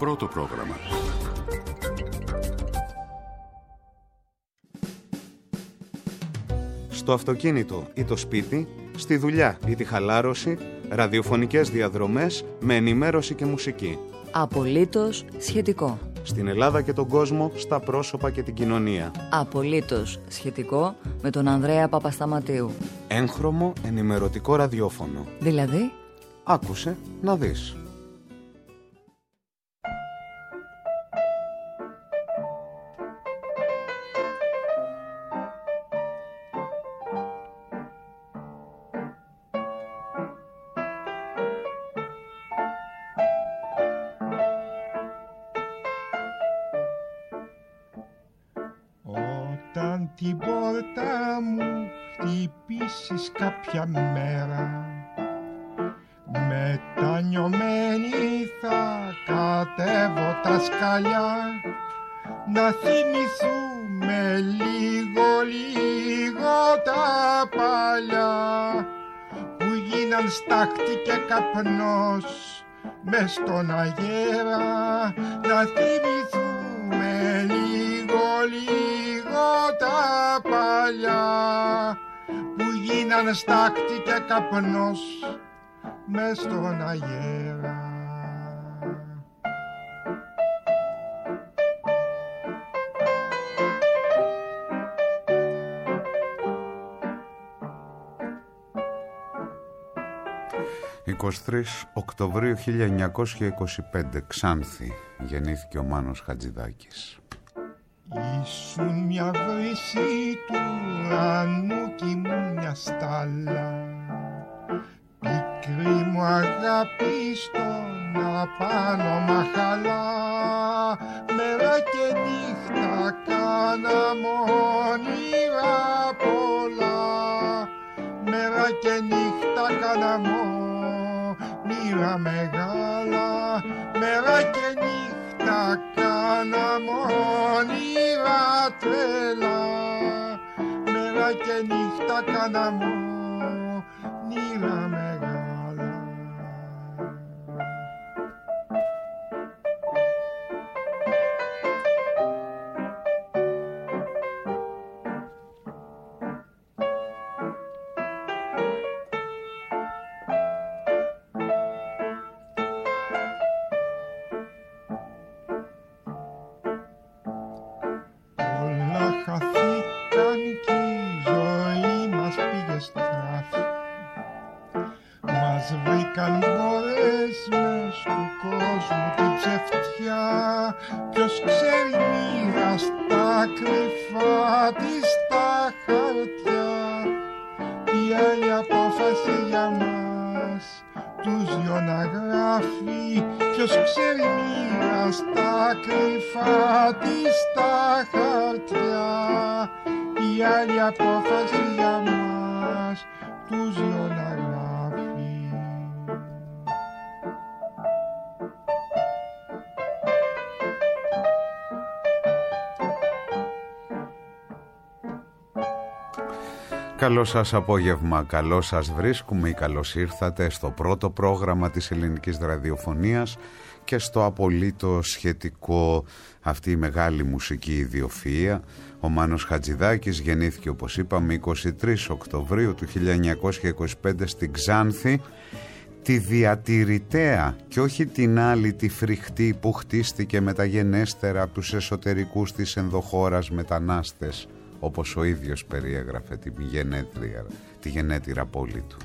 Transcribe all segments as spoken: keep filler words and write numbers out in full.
Πρώτο πρόγραμμα. Στο αυτοκίνητο ή το σπίτι, στη δουλειά ή τη χαλάρωση, ραδιοφωνικές διαδρομές με ενημέρωση και μουσική. Απολύτως σχετικό. Στην Ελλάδα και τον κόσμο, στα πρόσωπα και την κοινωνία. Απολύτως σχετικό με τον Ανδρέα Παπασταματίου. Έγχρωμο ενημερωτικό ραδιόφωνο. Δηλαδή, άκουσε να δεις. Όταν την πόρτα μου χτυπήσεις κάποια μέρα, μετανιωμένη θα κατέβω τα σκαλιά, να θυμηθούμε λίγο λίγο τα παλιά, που γίναν στάχτη και καπνός μες στον αγέρα. Να θυμηθούμε λίγο λίγο τα παλιά, που γίναν στάχτη και καπνός μες στον αγέρα. εικοστή τρίτη Οκτωβρίου χίλια εννιακόσια είκοσι πέντε, Ξάνθη, γεννήθηκε ο Μάνος Χατζηδάκης. Ήσουν μια βρύση του ουρανού κι ήμουν μια στάλα, πικρή μου αγάπη στον απάνω μαχαλά. Μέρα και νύχτα κάναμε όνειρα πολλά, μέρα και νύχτα κάναμε όνειρα μεγάλα. Μέρα και νύχτα κάναμε όνειρα τρελά, μέρα και νύχτα κάναμε όνειρα μεγάλα. Χαθήκαν κι η ζωή μας πήγε στράφη, μας βρήκαν μπορές μες του κόσμου την ψευτιά. Ποιος ξέρει μοίρα στα κρυφά της τα χαρτιά, τι άλλη απόφαση για μας τους δυο να γράφει. Ποιος ξέρει μοίρα στα κρυφά της τα χαρτιά, η άλλη απόφαση για μας τους δυο να γράφει. Καλό σας απόγευμα, καλό σας βρίσκουμε ή καλώς ήρθατε στο πρώτο πρόγραμμα της ελληνικής ραδιοφωνίας και στο απολύτως σχετικό αυτή η μεγάλη μουσική ιδιοφυΐα. Ο Μάνος Χατζηδάκης γεννήθηκε, όπως είπαμε, εικοστή τρίτη Οκτωβρίου του χίλια εννιακόσια είκοσι πέντε στην Ξάνθη, τη διατηρητέα και όχι την άλλη τη φρικτή που χτίστηκε μεταγενέστερα από τους εσωτερικούς της ενδοχώρας μετανάστες, όπως ο ίδιος περιέγραφε τη γενέτρια, τη γενέτειρα πόλη του.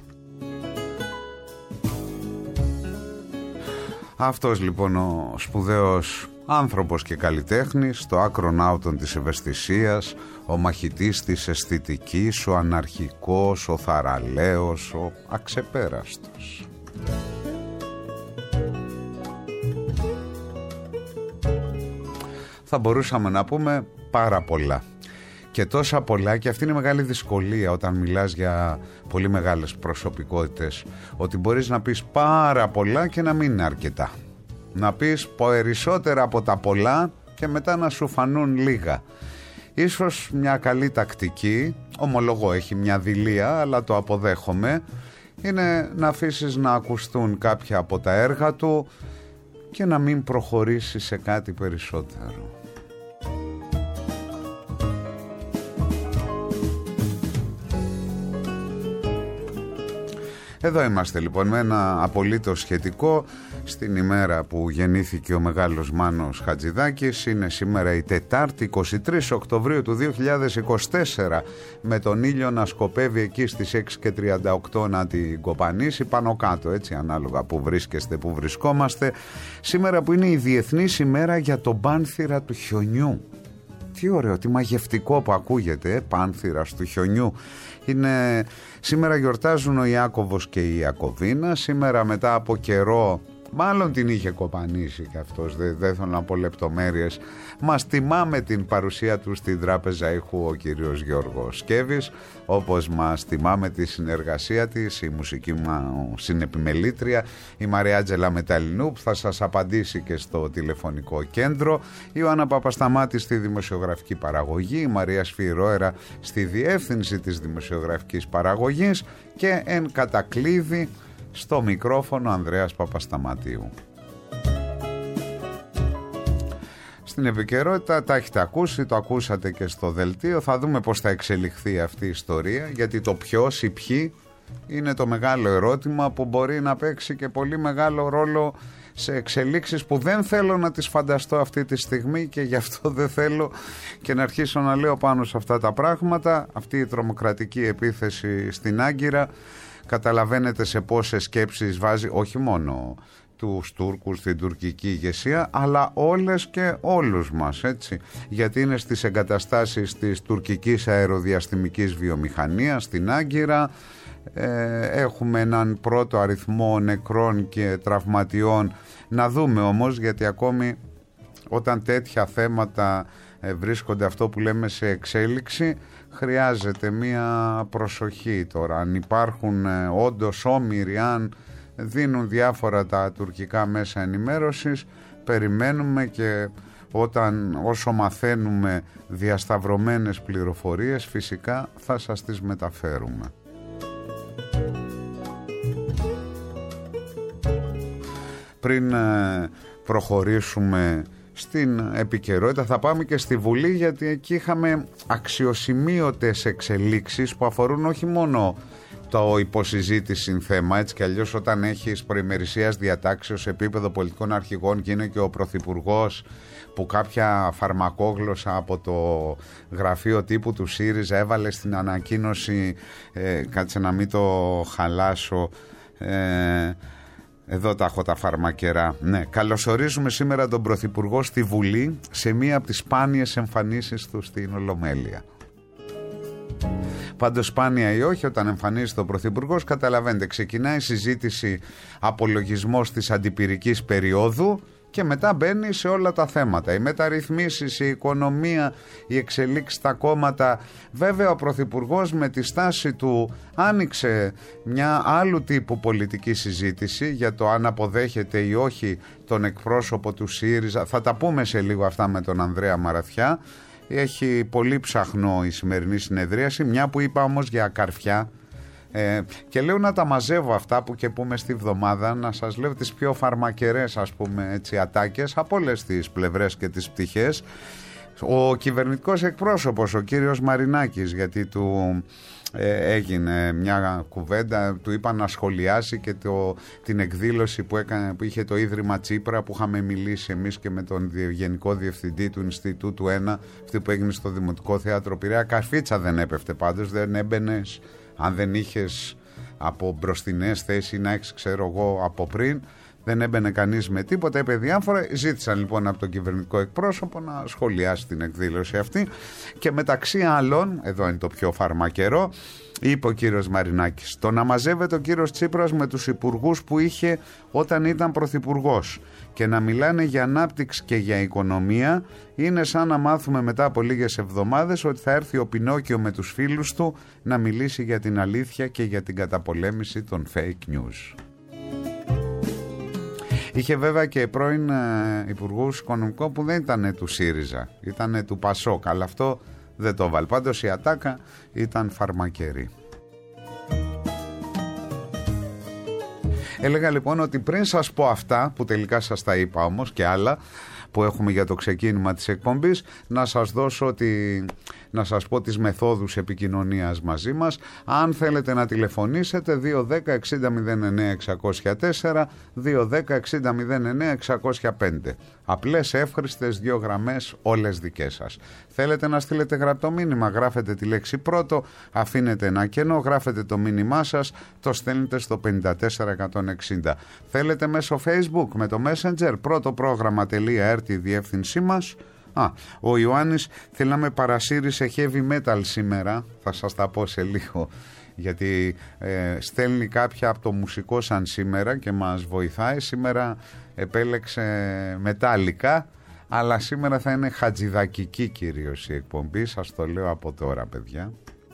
Αυτός λοιπόν ο σπουδαίος άνθρωπος και καλλιτέχνης, το άκρον άουτον της ευαισθησίας, ο μαχητής της αισθητικής, ο αναρχικός, ο θαραλέος, ο αξεπέραστος. Θα μπορούσαμε να πούμε πάρα πολλά. Και τόσα πολλά, και αυτή είναι η μεγάλη δυσκολία όταν μιλάς για πολύ μεγάλες προσωπικότητες, ότι μπορείς να πεις πάρα πολλά και να μην είναι αρκετά. Να πεις περισσότερα από τα πολλά και μετά να σου φανούν λίγα. Ίσως μια καλή τακτική, ομολογώ έχει μια δειλία αλλά το αποδέχομαι, είναι να αφήσεις να ακουστούν κάποια από τα έργα του και να μην προχωρήσει σε κάτι περισσότερο. Εδώ είμαστε λοιπόν με ένα απολύτως σχετικό στην ημέρα που γεννήθηκε ο μεγάλος Μάνος Χατζηδάκης. Είναι σήμερα η Τετάρτη εικοστή τρίτη Οκτωβρίου του δύο χιλιάδες είκοσι τέσσερα, με τον ήλιο να σκοπεύει εκεί στις έξι και τριάντα οκτώ να την κοπανίσει πάνω κάτω, έτσι ανάλογα που βρίσκεστε, που βρισκόμαστε. Σήμερα που είναι η Διεθνής ημέρα για τον πάνθυρα του χιονιού. Τι ωραίο, τι μαγευτικό που ακούγεται, ε, πάνθυρας του χιονιού. Είναι... Σήμερα γιορτάζουν ο Ιάκωβος και η Ιακωβίνα. Σήμερα μετά από καιρό, μάλλον την είχε κοπανίσει και αυτός, δεν, δεν θέλω να πω λεπτομέρειες, μας τιμά με την παρουσία του στην Τράπεζα Ήχου ο κύριος Γιώργος Σκέβης, όπως μας τιμά με τη συνεργασία της η μουσική μου συνεπιμελήτρια η Μαριάτζελα Μεταλλινού, που θα σας απαντήσει και στο τηλεφωνικό κέντρο, η Ιωάννα Παπασταμάτη στη δημοσιογραφική παραγωγή, η Μαρία Σφυρώερα στη διεύθυνση της δημοσιογραφικής παραγωγής και εν κατακλείδη στο μικρόφωνο Ανδρέας Παπασταματίου. Στην επικαιρότητα τα έχετε ακούσει, το ακούσατε και στο δελτίο. Θα δούμε πώς θα εξελιχθεί αυτή η ιστορία, γιατί το ποιος ή ποιοι είναι το μεγάλο ερώτημα που μπορεί να παίξει και πολύ μεγάλο ρόλο σε εξελίξεις που δεν θέλω να τις φανταστώ αυτή τη στιγμή, και γι' αυτό δεν θέλω και να αρχίσω να λέω πάνω σε αυτά τα πράγματα. Αυτή η τρομοκρατική επίθεση στην Άγκυρα, καταλαβαίνετε σε πόσες σκέψεις βάζει όχι μόνο τους Τούρκους, την τουρκική ηγεσία, αλλά όλες και όλους μας, έτσι, γιατί είναι στις εγκαταστάσεις της τουρκικής αεροδιαστημικής βιομηχανίας στην Άγκυρα. ε, έχουμε έναν πρώτο αριθμό νεκρών και τραυματιών. Να δούμε όμως, γιατί ακόμη όταν τέτοια θέματα ε, βρίσκονται αυτό που λέμε σε εξέλιξη, χρειάζεται μία προσοχή τώρα. Αν υπάρχουν ε, όντως όμοιροι, αν δίνουν διάφορα τα τουρκικά μέσα ενημέρωσης, περιμένουμε, και όταν όσο μαθαίνουμε διασταυρωμένες πληροφορίες φυσικά θα σας τις μεταφέρουμε. Πριν ε, προχωρήσουμε στην επικαιρότητα, θα πάμε και στη Βουλή, γιατί εκεί είχαμε αξιοσημείωτες εξελίξεις που αφορούν όχι μόνο το υποσυζήτηση θέμα, έτσι κι αλλιώς όταν έχεις προημερησίας διατάξεως σε επίπεδο πολιτικών αρχηγών και είναι και ο Πρωθυπουργός που κάποια φαρμακόγλωσσα από το γραφείο τύπου του ΣΥΡΙΖΑ έβαλε στην ανακοίνωση, ε, κάτσε να μην το χαλάσω, ε, εδώ τα έχω τα φαρμακερά. Ναι, καλωσορίζουμε σήμερα τον Πρωθυπουργό στη Βουλή σε μία από τις σπάνιες εμφανίσεις του στην Ολομέλεια. Πάντως σπάνια ή όχι, όταν εμφανίζεται ο Πρωθυπουργός, καταλαβαίνετε, ξεκινάει η συζήτηση απολογισμός της αντιπυρικής περίοδου και μετά μπαίνει σε όλα τα θέματα. Οι μεταρρυθμίσεις, η οικονομία, οι εξελίξεις στα κόμματα. Βέβαια ο Πρωθυπουργός με τη στάση του άνοιξε μια άλλου τύπου πολιτική συζήτηση για το αν αποδέχεται ή όχι τον εκπρόσωπο του ΣΥΡΙΖΑ. Θα τα πούμε σε λίγο αυτά με τον Ανδρέα Μαραθιά. Έχει πολύ ψαχνό η σημερινή συνεδρίαση, μια που είπα όμως για καρφιά, ε, και λέω να τα μαζεύω αυτά που και πούμε στη βδομάδα, να σας λέω τις πιο φαρμακερές, ας πούμε, έτσι, ατάκες από όλες τις πλευρές και τις πτυχές. Ο κυβερνητικός εκπρόσωπος, ο κύριος Μαρινάκης, γιατί του ε, έγινε μια κουβέντα, του είπα να σχολιάσει και το, την εκδήλωση που, έκανε, που είχε το Ίδρυμα Τσίπρα, που είχαμε μιλήσει εμείς και με τον Γενικό Διευθυντή του Ινστιτούτου ένα, αυτή που έγινε στο Δημοτικό Θέατρο Πειραιά. Καρφίτσα δεν έπεφτε πάντως, δεν έμπαινες αν δεν είχες από μπροστινές θέσεις, να έχεις, ξέρω εγώ, από πριν. Δεν έμπαινε κανείς με τίποτα, είπε διάφορα. Ζήτησαν λοιπόν από τον κυβερνητικό εκπρόσωπο να σχολιάσει την εκδήλωση αυτή, και μεταξύ άλλων, εδώ είναι το πιο φαρμακερό, είπε ο κύριος Μαρινάκης: το να μαζεύεται ο κύριος Τσίπρας με τους υπουργούς που είχε όταν ήταν πρωθυπουργός και να μιλάνε για ανάπτυξη και για οικονομία είναι σαν να μάθουμε μετά από λίγες εβδομάδες ότι θα έρθει ο Πινόκιο με τους φίλους του να μιλήσει για την αλήθεια και για την καταπολέμηση των fake news. Είχε βέβαια και πρώην ε, υπουργούς οικονομικών που δεν ήταν του ΣΥΡΙΖΑ, ήταν του ΠΑΣΟΚ, αλλά αυτό δεν το βάλει. Πάντως η ατάκα ήταν φαρμακερή. Έλεγα λοιπόν ότι πριν σας πω αυτά, που τελικά σας τα είπα όμως και άλλα που έχουμε για το ξεκίνημα της εκπομπής, να σας δώσω τη, να σας πω τις μεθόδους επικοινωνίας μαζί μας. Αν θέλετε να τηλεφωνήσετε, δύο δέκα εξήντα μηδέν εννέα εξακόσια τέσσερα, δύο δέκα εξήντα μηδέν εννέα εξακόσια πέντε. Απλές, εύχριστες, δύο γραμμές, όλες δικές σας. Θέλετε να στείλετε γραπτό μήνυμα, γράφετε τη λέξη πρώτο, αφήνετε ένα κενό, γράφετε το μήνυμά σας, το στέλνετε στο πενήντα τέσσερα εκατόν εξήντα. Θέλετε μέσω Facebook με το Messenger, πρώτο πρόγραμμα.erti η διεύθυνσή μας. Α, ο Ιωάννης θέλει να με παρασύρει σε heavy metal σήμερα, θα σας τα πω σε λίγο, γιατί ε, στέλνει κάποια από το μουσικό σαν σήμερα και μας βοηθάει. Σήμερα επέλεξε μετάλλικα, αλλά σήμερα θα είναι χατζηδακική κυρίως η εκπομπή, σας το λέω από τώρα, παιδιά.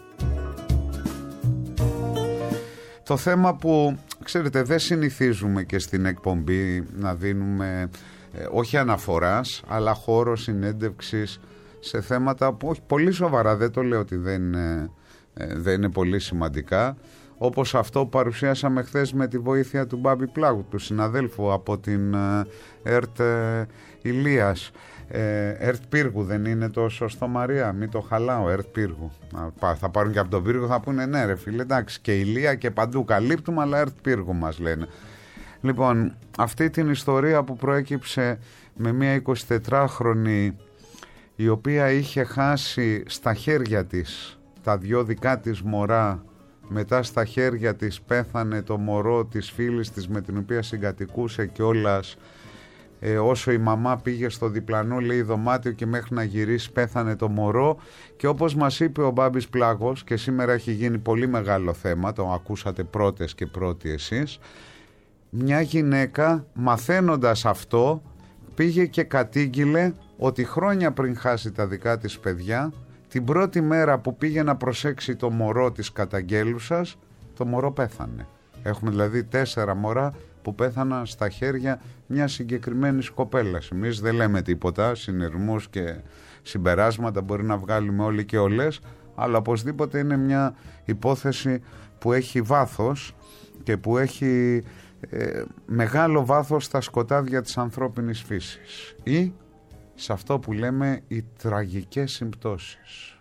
Το θέμα που, ξέρετε, δεν συνηθίζουμε και στην εκπομπή να δίνουμε ε, όχι αναφοράς, αλλά χώρο συνέντευξης σε θέματα που όχι πολύ σοβαρά, δεν το λέω ότι δεν, ε, ε, δεν είναι πολύ σημαντικά, όπως αυτό που παρουσιάσαμε χθες με τη βοήθεια του Μπάμπη Πλάγου, του συναδέλφου από την ε, ΕΡΤ ε, Ηλίας. Ε, ΕΡΤ Πύργου δεν είναι το σωστό, Μαρία? Μην το χαλάω, ΕΡΤ Πύργου. Θα πάρουν και από τον Πύργο, θα πούνε ναι ρε φίλε, εντάξει, και Ηλία και παντού καλύπτουμε, αλλά ΕΡΤ Πύργου μας λένε. Λοιπόν, αυτή την ιστορία που προέκυψε με μια εικοσιτετράχρονη η οποία είχε χάσει στα χέρια της τα δυο δικά της μωρά, μετά στα χέρια της πέθανε το μωρό της φίλης της με την οποία συγκατοικούσε κιόλας. Ε, όσο η μαμά πήγε στο διπλανό, λέει, δωμάτιο και μέχρι να γυρίσει πέθανε το μωρό. Και όπως μας είπε ο Μπάμπης Πλάγος, και σήμερα έχει γίνει πολύ μεγάλο θέμα, το ακούσατε πρώτες και πρώτοι εσείς, μια γυναίκα μαθαίνοντας αυτό πήγε και κατήγγειλε ότι χρόνια πριν χάσει τα δικά της παιδιά, την πρώτη μέρα που πήγε να προσέξει το μωρό της καταγγέλουσας, το μωρό πέθανε. Έχουμε δηλαδή τέσσερα μωρά που πέθαναν στα χέρια μιας συγκεκριμένης κοπέλας. Εμείς δεν λέμε τίποτα, συνειρμούς και συμπεράσματα μπορεί να βγάλουμε όλοι και όλες, αλλά οπωσδήποτε είναι μια υπόθεση που έχει βάθος και που έχει ε, μεγάλο βάθος στα σκοτάδια της ανθρώπινης φύσης ή σε αυτό που λέμε οι τραγικές συμπτώσεις.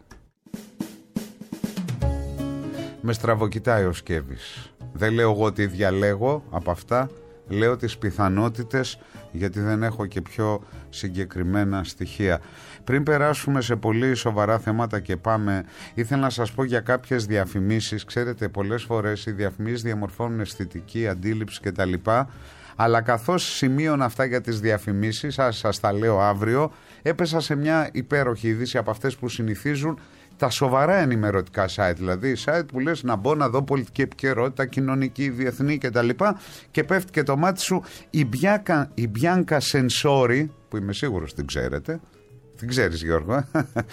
Με στραβοκοιτάει ο Σκέβης. Δεν λέω εγώ τι διαλέγω από αυτά, λέω τις πιθανότητες, γιατί δεν έχω και πιο συγκεκριμένα στοιχεία. Πριν περάσουμε σε πολύ σοβαρά θέματα και πάμε, ήθελα να σας πω για κάποιες διαφημίσεις. Ξέρετε, πολλές φορές οι διαφημίσεις διαμορφώνουν αισθητική αντίληψη κτλ. Αλλά καθώς σημείωνα αυτά για τις διαφημίσεις, σας, σας τα λέω αύριο, έπεσα σε μια υπέροχη είδηση από αυτές που συνηθίζουν τα σοβαρά ενημερωτικά site, δηλαδή site που λες να μπω να δω πολιτική επικαιρότητα, κοινωνική, διεθνή κτλ. Και πέφτει και το μάτι σου η Μπιάνκα, η Μπιάνκα Σενσόρι, που είμαι σίγουρος την ξέρετε, την ξέρεις Γιώργο,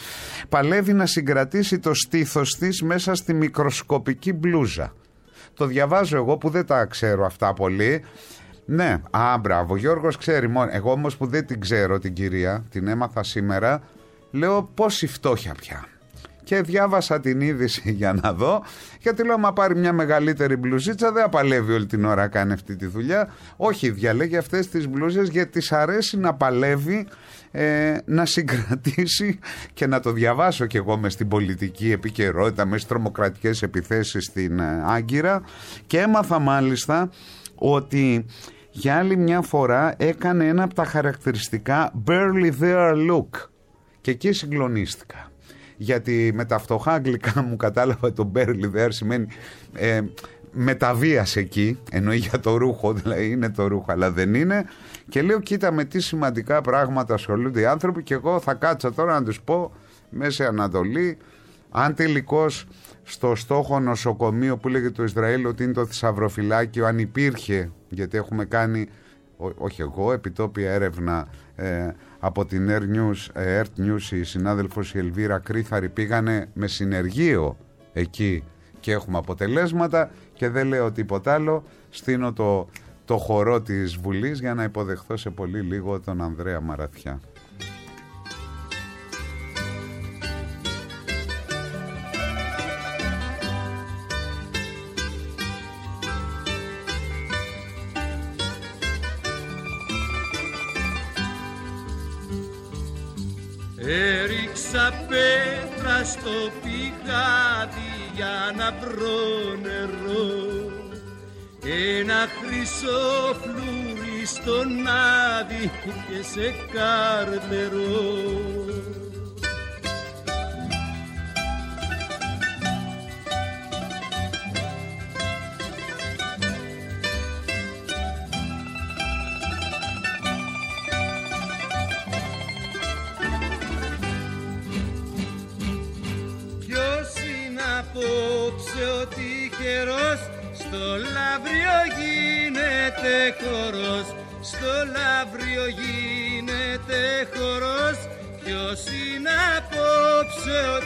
παλεύει να συγκρατήσει το στήθος της μέσα στη μικροσκοπική μπλούζα. Το διαβάζω εγώ που δεν τα ξέρω αυτά πολύ. Ναι, α, μπράβο, Γιώργος ξέρει μόνο. Εγώ όμως που δεν την ξέρω την κυρία, την έμαθα σήμερα, λέω πόση φτώχεια πια. Και διάβασα την είδηση για να δω, γιατί λέω μα πάρει μια μεγαλύτερη μπλουζίτσα δεν απαλεύει όλη την ώρα, κάνει αυτή τη δουλειά. Όχι, διαλέγει αυτές τις μπλούζες γιατί της αρέσει να παλεύει, ε, να συγκρατήσει, και να το διαβάσω κι εγώ μες στην πολιτική επικαιρότητα, μες στις τρομοκρατικές επιθέσεις στην ε, Άγκυρα. Και έμαθα μάλιστα ότι για άλλη μια φορά έκανε ένα από τα χαρακτηριστικά barely there look, και εκεί συγκλονίστηκα. Γιατί με τα φτωχά αγγλικά μου κατάλαβα το barely there σημαίνει ε, μεταβίας εκεί, εννοεί για το ρούχο, δηλαδή είναι το ρούχο αλλά δεν είναι, και λέω κοίτα με τι σημαντικά πράγματα ασχολούνται οι άνθρωποι, και εγώ θα κάτσω τώρα να τους πω Μέση Ανατολή, αν τελικώς στο στόχο νοσοκομείο που λέγεται το Ισραήλ ότι είναι το θησαυροφυλάκιο, αν υπήρχε, γιατί έχουμε κάνει, ό, όχι εγώ, επιτόπια έρευνα ε, από την Air News, ε, Earth News, η συνάδελφος η Ελβίρα Κρίθαρη, πήγανε με συνεργείο εκεί και έχουμε αποτελέσματα, και δεν λέω τίποτα άλλο, στείνω το, το χορό της Βουλής για να υποδεχθώ σε πολύ λίγο τον Ανδρέα Μαραθιά. Έριξα πέτρα στο πηγάδι για να βρω νερό, ένα χρυσό φλούρι στον άδει και σε καρτερό. Απόψε ο τυχερός, στο λαύριο γίνεται χορός, στο λαύριο γίνεται χορός. Ποιος είναι απόψε ο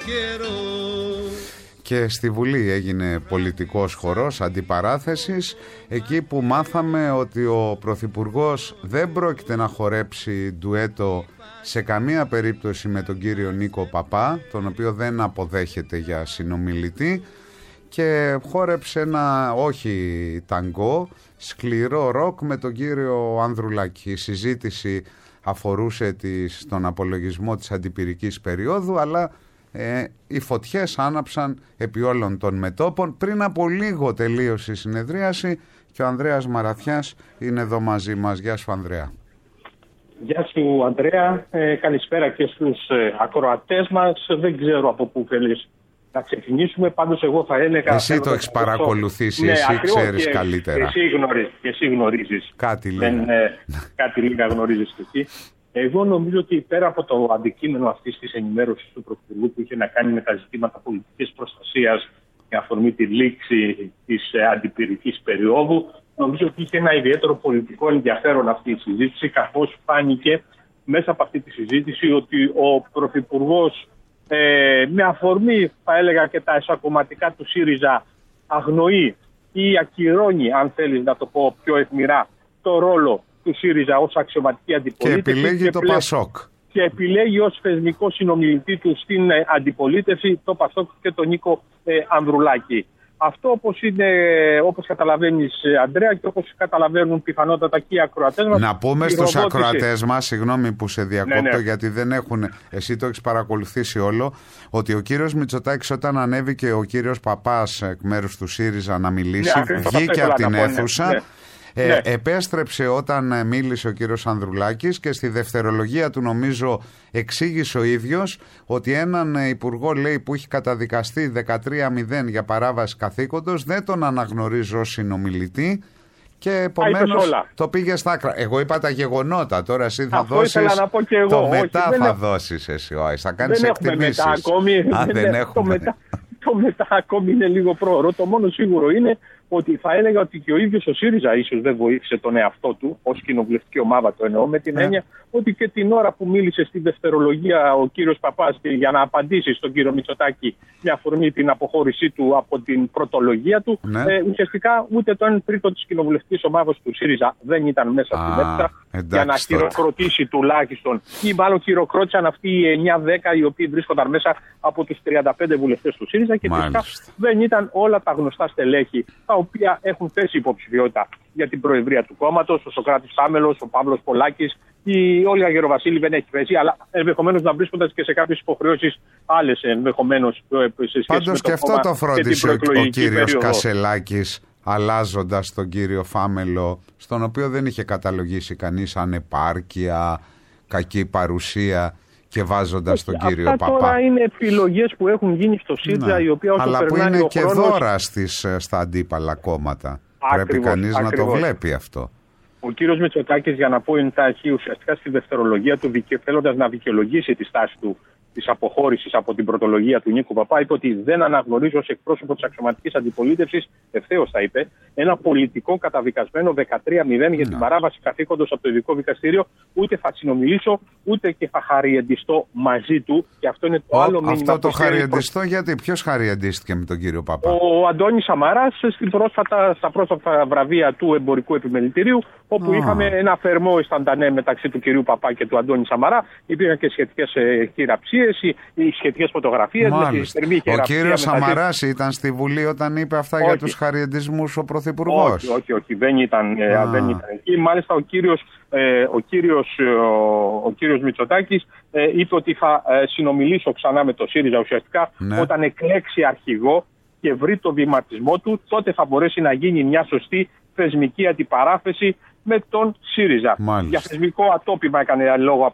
τυχερός? Και στη Βουλή έγινε πολιτικός χορός αντιπαράθεσης, εκεί που μάθαμε ότι ο Πρωθυπουργός δεν πρόκειται να χορέψει ντουέτο σε καμία περίπτωση με τον κύριο Νίκο Παπά, τον οποίο δεν αποδέχεται για συνομιλητή, και χόρεψε ένα όχι ταγκό, σκληρό ροκ με τον κύριο Ανδρουλάκη. Η συζήτηση αφορούσε τις, τον απολογισμό της αντιπυρικής περίοδου, αλλά ε, οι φωτιές άναψαν επί όλων των μετώπων. Πριν από λίγο τελείωσε η συνεδρίαση και ο Ανδρέας Μαραθιάς είναι εδώ μαζί μας. Γεια σου, Ανδρέα. Γεια σου, Ανδρέα. Ε, καλησπέρα και στους ε, ακροατές μας. Δεν ξέρω από πού θέλεις να ξεκινήσουμε. Πάντως εγώ θα έλεγα... Εσύ το έχεις παρακολουθήσει, ναι, εσύ ξέρεις και, καλύτερα. Εσύ γνωρίζεις. Και εσύ γνωρίζεις. Κάτι λίγα. Δεν, ε, κάτι λίγα γνωρίζεις και εσύ. Εγώ νομίζω ότι πέρα από το αντικείμενο αυτής της ενημέρωσης του Πρωθυπουργού που είχε να κάνει με τα ζητήματα πολιτικής προστασίας με αφορμή τη λήξη της ε, αντιπυρικής περίοδου, νομίζω ότι είχε ένα ιδιαίτερο πολιτικό ενδιαφέρον αυτή η συζήτηση, καθώς φάνηκε μέσα από αυτή τη συζήτηση ότι ο Πρωθυπουργός ε, με αφορμή, θα έλεγα, και τα εσωκομματικά του ΣΥΡΙΖΑ αγνοεί ή ακυρώνει, αν θέλεις να το πω πιο αιχμηρά, το ρόλο του ΣΥΡΙΖΑ ως αξιωματική αντιπολίτευση. Και επιλέγει και το πλέ... Πασόκ. Και επιλέγει ως θεσμικό συνομιλητή του στην ε, αντιπολίτευση το Πασόκ και τον Νίκο ε, Ανδρουλάκη. Αυτό, όπως είναι, όπως καταλαβαίνεις, Ανδρέα, και όπως καταλαβαίνουν πιθανότατα και οι ακροατές μας. Να πούμε στους ακροατές μας, συγγνώμη που σε διακόπτω, ναι, ναι. γιατί δεν έχουν, εσύ το έχεις παρακολουθήσει όλο, ότι ο κύριος Μητσοτάκης, όταν ανέβηκε ο κύριος Παπάς εκ μέρους του ΣΥΡΙΖΑ να μιλήσει, ναι, βγήκε από την αίθουσα. Ναι. Ε, ναι. Επέστρεψε όταν μίλησε ο κύριος Ανδρουλάκης και στη δευτερολογία του, νομίζω, εξήγησε ο ίδιος ότι έναν υπουργό, λέει, που έχει καταδικαστεί δεκατρία μηδέν για παράβαση καθήκοντος δεν τον αναγνωρίζω ως συνομιλητή και επομένως το πήγε στα άκρα. Εγώ είπα τα γεγονότα, τώρα εσύ θα Αυτό δώσεις να πω και εγώ. το Όχι, μετά θα έχω... δώσεις εσύ, όχι, θα κάνεις δεν εκτιμήσεις. Μετά ακόμη. Α, δεν, δεν έχουμε. Το μετά, το μετά ακόμη είναι λίγο πρόωρο. Το μόνο σίγουρο είναι ότι θα έλεγα ότι και ο ίδιος ο ΣΥΡΙΖΑ ίσως δεν βοήθησε τον εαυτό του ως κοινοβουλευτική ομάδα, το εννοώ, με την yeah. έννοια ότι και την ώρα που μίλησε στην δευτερολογία ο κύριος Παπάς για να απαντήσει στον κύριο Μητσοτάκη με αφορμή την αποχώρησή του από την πρωτολογία του, yeah. ε, ουσιαστικά ούτε το ένα τρίτο της κοινοβουλευτικής ομάδας του ΣΥΡΙΖΑ δεν ήταν μέσα στην ah, αίθουσα για να χειροκροτήσει τουλάχιστον, ή μάλλον χειροκρότησαν αυτοί οι εννιά δέκα οι οποίοι βρίσκονταν μέσα από τους τριάντα πέντε βουλευτές του ΣΥΡΙΖΑ και τελικά δεν ήταν όλα τα γνωστά στελέχη τα οποία έχουν θέσει υποψηφιότητα για την προεδρία του κόμματος, ο Σωκράτης Σάμελος, ο Παύλος Πολάκης, η Όλγα Γεροβασίλη δεν έχει θέσει, αλλά ενδεχομένως να βρίσκονται και σε κάποιες υποχρεώσεις άλλες ενδεχομένως σε σχέση Πάντως με το και αυτό κόμμα το φρόντισε ο, ο κύριος περίοδο. Κασελάκης, αλλάζοντας τον κύριο Φάμελο, στον οποίο δεν είχε καταλογίσει κανείς ανεπάρκεια, κακή παρουσία, και βάζοντας τον κύριο Αυτά Παπά. Αυτά τώρα είναι επιλογές που έχουν γίνει στο ΣΥΡΙΖΑ, ναι. η οποία όσο αλλά περνάει που είναι ο και χρόνος... δώρα στις, στα αντίπαλα κόμματα. Ακριβώς, Πρέπει κανείς ακριβώς. να το βλέπει αυτό. Ο κύριος Μητσοτάκης, για να πω εντάχει, ουσιαστικά στη δευτερολογία του, θέλοντας να δικαιολογήσει τη στάση του της αποχώρησης από την πρωτολογία του Νίκου Παπά, είπε ότι δεν αναγνωρίζω ως εκπρόσωπο της αξιωματικής αντιπολίτευσης, ευθέως τα είπε, ένα πολιτικό καταδικασμένο δεκατρία μηδέν για την παράβαση καθήκοντος από το ειδικό δικαστήριο. Ούτε θα συνομιλήσω, ούτε και θα χαριεντιστώ μαζί του. Και αυτό είναι το Ο, άλλο μήνυμα. Αυτό το χαριεντιστώ, προς... γιατί ποιος χαριεντίστηκε με τον κύριο Παπά? Ο Αντώνης Σαμαράς στην πρόσφατα, στα πρόσφατα βραβεία του εμπορικού επιμελητηρίου, όπου oh. είχαμε ένα φερμό αισθαντανέ μεταξύ του κυρίου Παπά και του Αντώνη Σαμαρά. Υπήρχαν και σχετικές ε, χειραψίες, οι, οι σχετικές φωτογραφίες. Ο κύριος Σαμαράς ήταν στη Βουλή όταν είπε αυτά όχι. για τους χαριεντισμούς ο Πρωθυπουργός? Όχι, όχι, όχι, δεν ήταν, ah. ε, δεν ήταν εκεί. Μάλιστα ο κύριος ε, ο, κύριος, ο, ο κύριος Μητσοτάκης ε, είπε ότι θα ε, συνομιλήσω ξανά με το ΣΥΡΙΖΑ ουσιαστικά ναι. όταν εκλέξει αρχηγό και βρει το βηματισμό του, τότε θα μπορέσει να γίνει μια σωστή θεσμική αντιπαράθεση με τον ΣΥΡΙΖΑ. Μάλιστα. Για θεσμικό ατόπιμα έκανε λόγο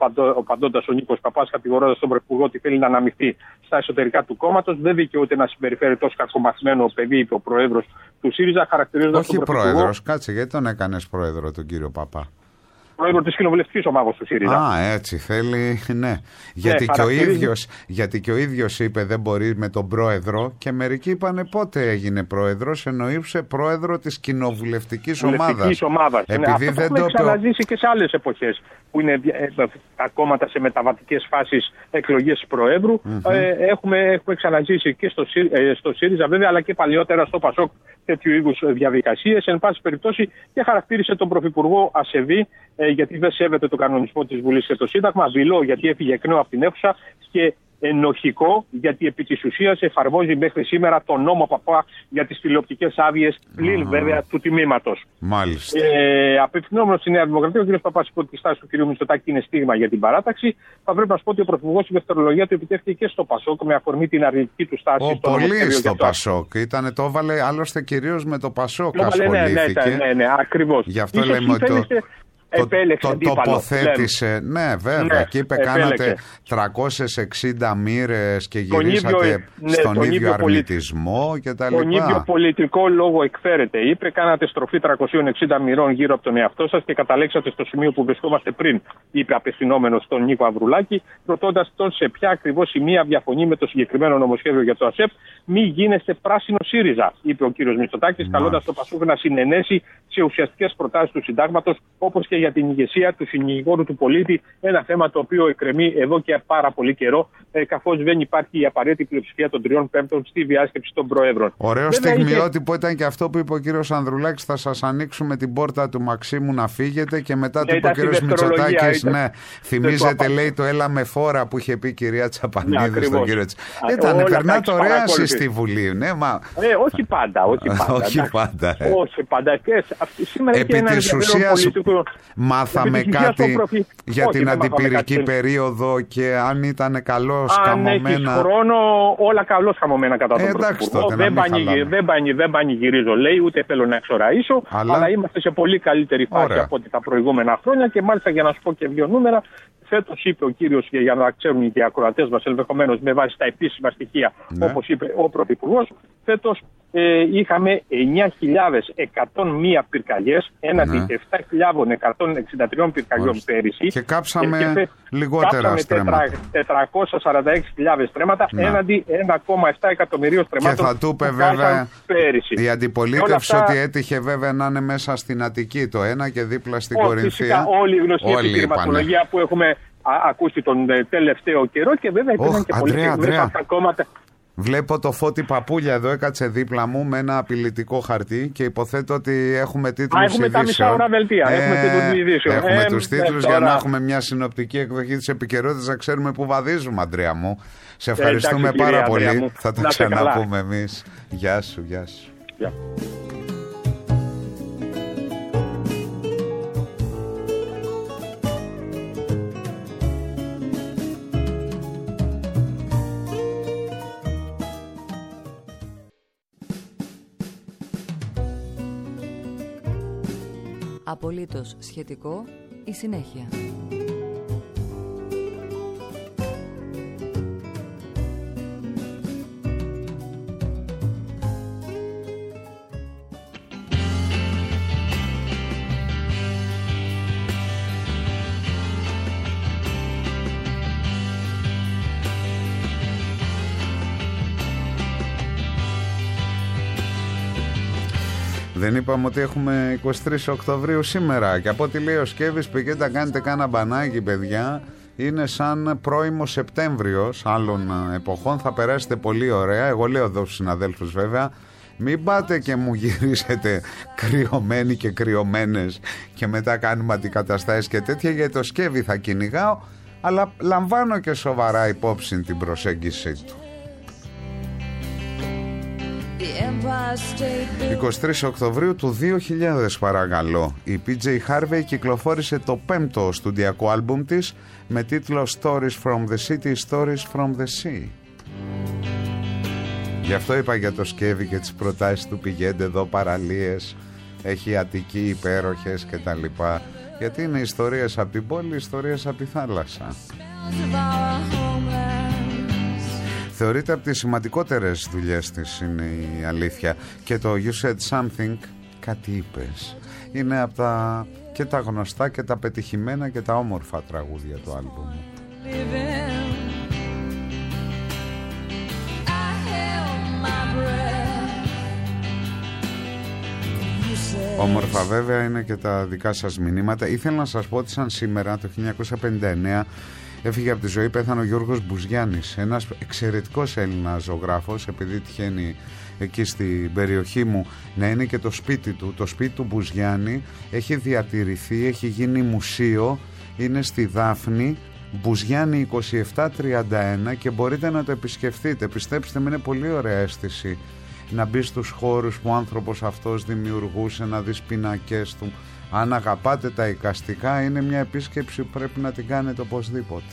ο παντώντας ο Νίκος Παπάς, κατηγορώντας τον Πρωθυπουργό ότι θέλει να αναμειχθεί στα εσωτερικά του κόμματος. Δεν δικαιούται να συμπεριφέρει τόσο κακομαθημένο παιδί, είπε ο Πρόεδρος του ΣΥΡΙΖΑ, χαρακτηρίζοντας τον Πρωθυπουργό. Όχι Πρόεδρος, κάτσε, γιατί τον έκανες Πρόεδρο τον κύριο Παπά? Πρόεδρο της κοινοβουλευτικής ομάδας του ΣΥΡΙΖΑ. Α, έτσι θέλει, ναι. Γιατί, ναι, και ο ίδιος, γιατί και ο ίδιος είπε δεν μπορεί με τον πρόεδρο και μερικοί είπανε πότε έγινε πρόεδρος, εννοήσε πρόεδρο της κοινοβουλευτικής ομάδας. ομάδας. Επειδή ναι, δεν αυτό το έχουμε ξαναζήσει και σε άλλες εποχές που είναι τα κόμματα σε μεταβατικές φάσεις εκλογές προέδρου. Mm-hmm. Ε, έχουμε, έχουμε ξαναζήσει και στο, στο ΣΥΡΙΖΑ βέβαια, αλλά και παλιότερα στο ΠΑΣΟΚ τέτοιου είδους διαδικασίες. Εν πάση περιπτώσει και χαρακτήρισε τον Πρωθυπουργό ασεβή, ε, γιατί δεν σέβεται το κανονισμό της Βουλής και το Σύνταγμα, δειλό γιατί έφυγε εκ νέου από την αίθουσα και ενοχικό γιατί επί της ουσίας εφαρμόζει μέχρι σήμερα τον νόμο Παπά για τις τηλεοπτικές άδειες, πλην mm. βέβαια του τιμήματος. Μάλιστα. Ε, Απευθυνόμενος στη Νέα Δημοκρατία, ο κ. Παπάς είπε ότι η στάση του κ. Μητσοτάκη είναι στίγμα για την παράταξη. Θα πρέπει να σου πω ότι ο Πρωθυπουργός η δευτερολογία του επιτεύχθηκε και στο ΠΑΣΟΚ με αφορμή την αρνητική του στάση. Ο, πολύ στο ΠΑΣΟΚ. Ήτανε, το έβαλε άλλωστε κυρίως με το ΠΑΣΟΚ ασχολήθηκε. Ναι, ναι, ναι, ναι, ακριβώς. Γι' αυτό λέμε ότι το... Το, το τοποθέτησε, ναι βέβαια, ναι, και είπε επέλεξε. Κάνατε τριακόσιες εξήντα μοίρες και γυρίσατε ίδιο, ναι, στον ίδιο, ίδιο αρνητισμό και τα λοιπά. Τον ίδιο πολιτικό λόγο εκφέρεται, είπε, κάνατε στροφή τριακοσίων εξήντα μοιρών γύρω από τον εαυτό σας και καταλήξατε στο σημείο που βρισκόμαστε πριν, είπε απευθυνόμενος στον Νίκο Ανδρουλάκη, ρωτώντας τον σε ποια ακριβώς σημεία διαφωνεί με το συγκεκριμένο νομοσχέδιο για το ΑΣΕΠ. Μη γίνεστε πράσινο ΣΥΡΙΖΑ, είπε ο κύριος Μητσοτάκης, καλώντας το ΠΑΣΟΚ να συνενέσει σε ουσιαστικές προτάσεις του συντάγματος, όπως και για την ηγεσία του συνηγόρου του πολίτη, ένα θέμα το οποίο εκκρεμεί εδώ και πάρα πολύ καιρό, ε, καθώς δεν υπάρχει η απαραίτητη πλειοψηφία των τριών πέμπτων στη διάσκεψη των Προέδρων. Ωραίο στιγμιότυπο είχε... ήταν και αυτό που είπε ο κύριος Ανδρουλάκης, θα σας ανοίξουμε την πόρτα του Μαξίμου να φύγετε, και μετά του είπε ο κύριος Μητσοτάκης, ναι, θυμίζετε λέει το έλα με φόρα που είχε πει η κυρία Τσαπανίδη ναι, στον κύριο Τσαπανίδη. Ήταν, περνάτε ωραία στη Βουλή, ναι, μα... Ε, όχι πάντα, όχι πάντα. όχι πάντα, ε. όχι πάντα. Και σήμερα επί της ουσίας μάθαμε κάτι προφή... για όχι, την αντιπυρική περίοδο και αν ήταν καλώς καμωμένα. Αν έχεις χρόνο, όλα καλώς καμωμένα κατά τον Πρωθυπουργό. Δεν, πανηγυ... δεν, πανηγυ... δεν πανηγυρίζω, λέει, ούτε θέλω να εξοραίσω, αλλά... αλλά είμαστε σε πολύ καλύτερη φάση Ωραία. από ό,τι τα προηγούμενα χρόνια. Και μάλιστα για να σου πω και δύο νούμερα, φέτος είπε ο κύριος, για να ξέρουν και οι ακροατές μας ενδεχομένως με βάση τα επίσημα στοιχεία, ναι. όπως είπε ο Πρωθυπουργός, φέτος ε, είχαμε εννιά χιλιάδες εκατόν μία πυρκαγιές έναντι ναι. επτά χιλιάδες εκατόν εξήντα τρία πυρκαγιών πέρυσι. Και κάψαμε και, και, λιγότερα κάψαμε στρέμματα. τετρακόσιες σαράντα έξι χιλιάδες στρέμματα ναι. έναντι ένα κόμμα επτά εκατομμυρίων στρεμμάτων. Και θα του είπε βέβαια η αντιπολίτευση αυτά... ότι έτυχε βέβαια να είναι μέσα στην Αττική το ένα και δίπλα στην oh, Κορινθία. Φυσικά όλη η γνωστή επιχειρηματολογία που έχουμε ακούσει τον τελευταίο καιρό και βέβαια υπήρχαν oh, και πολλές από τα κόμματα. Βλέπω το Φώτη Παπούλια εδώ, έκατσε δίπλα μου με ένα απειλητικό χαρτί και υποθέτω ότι έχουμε τίτλους ειδήσεων. Έχουμε τα μισά ώρα δελτία, ε, έχουμε τίτλους ειδήσεων. Έχουμε ε, τους τίτλους ε, για να έχουμε μια συνοπτική εκδοχή της επικαιρότητας, να ξέρουμε που βαδίζουμε, Αντρέα μου. Σε ευχαριστούμε ε, εντάξει, πάρα πολύ. Μου. Θα το ξαναπούμε εμείς. Γεια σου, γεια σου. Yeah. Απολύτως σχετικό, η συνέχεια. Δεν είπαμε ότι έχουμε εικοστή τρίτη Οκτωβρίου σήμερα και από ό,τι λέει ο Σκέβης, πήγαινε να κάνετε κάνα μπανάκι παιδιά, είναι σαν πρώιμο Σεπτέμβριος άλλων εποχών, θα περάσετε πολύ ωραία. Εγώ λέω εδώ στους συναδέλφους βέβαια, μην πάτε και μου γυρίσετε κρυωμένοι και κρυωμένες και μετά κάνουμε αντικαταστάσεις και τέτοια, γιατί το Σκέβη θα κυνηγάω, αλλά λαμβάνω και σοβαρά υπόψη την προσέγγιση του. The empire εικοστή τρίτη Οκτωβρίου του δύο χιλιάδες, παρακαλώ, η πι τζέι Harvey κυκλοφόρησε το πέμπτο στουντιακό άλμπουμ της με τίτλο Stories from the City, Stories from the Sea. Γι' αυτό είπα για το σκεύη και τις προτάσεις του, πηγαίνετε εδώ παραλίες, έχει Αττική υπέροχες και τα λοιπά, γιατί είναι ιστορίες από την πόλη, ιστορίες από τη θάλασσα. Θεωρείται από τις σημαντικότερες δουλειές της, είναι η αλήθεια. Και το You Said Something, κάτι είπες, είναι από τα και τα γνωστά και τα πετυχημένα και τα όμορφα τραγούδια του άλμπουμ. Όμορφα βέβαια είναι και τα δικά σας μηνύματα. Ήθελα να σας πω ότι σαν σήμερα το χίλια εννιακόσια πενήντα εννέα έφυγε από τη ζωή, πέθανε ο Γιώργος Μπουζιάννης, ένας εξαιρετικός Έλληνας ζωγράφος, επειδή τυχαίνει εκεί στην περιοχή μου να είναι και το σπίτι του. Το σπίτι του Μπουζιάννη έχει διατηρηθεί, έχει γίνει μουσείο, είναι στη Δάφνη, Μπουζιάννη είκοσι επτά τριάντα ένα, και μπορείτε να το επισκεφτείτε. Πιστέψτε με, είναι πολύ ωραία αίσθηση να μπει στους χώρους που ο άνθρωπος αυτός δημιουργούσε, να δεις πινακές του. Αν αγαπάτε τα εικαστικά, είναι μια επίσκεψη που πρέπει να την κάνετε οπωσδήποτε.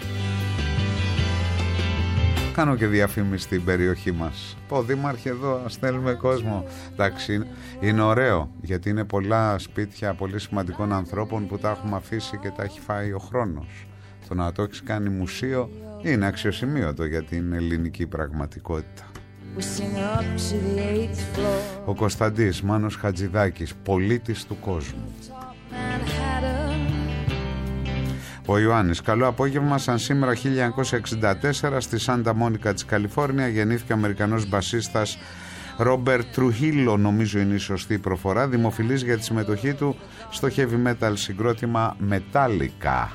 Κάνω και διαφήμιση στην περιοχή μας. Πω δήμαρχε, εδώ στέλνουμε κόσμο. Εντάξει, είναι ωραίο, γιατί είναι πολλά σπίτια πολύ σημαντικών ανθρώπων που τα έχουμε αφήσει και τα έχει φάει ο χρόνος. Το να το έχεις κάνει μουσείο είναι αξιοσημείωτο για την ελληνική πραγματικότητα. Ο Κωνσταντής Μάνος Χατζηδάκης, πολίτης του κόσμου. Ο Ιωάννης, καλό απόγευμα. Σαν σήμερα χίλια εννιακόσια εξήντα τέσσερα στη Σάντα Μόνικα της Καλιφόρνια γεννήθηκε ο Αμερικανός μπασίστας Ρόμπερτ Τρουχίλο, νομίζω είναι η σωστή προφορά, δημοφιλής για τη συμμετοχή του στο heavy metal συγκρότημα Metallica.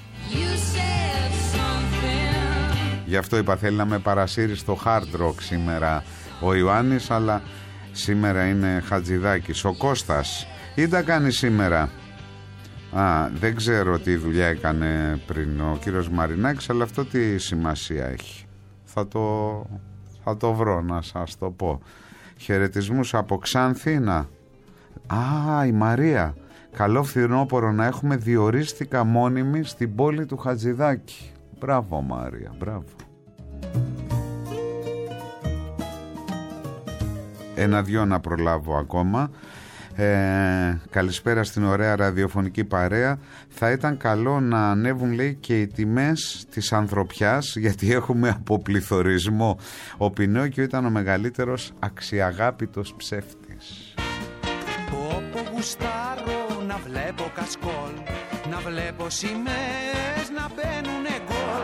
Γι' αυτό είπα, θέλει να με παρασύρει στο hard rock σήμερα ο Ιωάννης, αλλά σήμερα είναι Χατζηδάκης. Ο Κώστας, ή τα κάνει σήμερα? Α, δεν ξέρω τι δουλειά έκανε πριν ο κύριος Μαρινάκης, αλλά αυτό τι σημασία έχει? Θα το, θα το βρω να σας το πω. Χαιρετισμούς από Ξάνθη. Να. Α, η Μαρία. Καλό φθινόπωρο να έχουμε, διορίστηκα μόνιμη στην πόλη του Χατζηδάκη. Μπράβο Μάρια, μπράβο. Ένα-δυο να προλάβω ακόμα. Ε, καλησπέρα στην ωραία ραδιοφωνική παρέα. Θα ήταν καλό να ανέβουν, λέει, και οι τιμές της ανθρωπιάς, γιατί έχουμε αποπληθωρισμό. Ο Πινόκιο ήταν ο μεγαλύτερος αξιαγάπητος ψεύτης. Όπου γουστάρω να βλέπω κασκόλ, να βλέπω σημαίες να μπαίνουνε γκολ.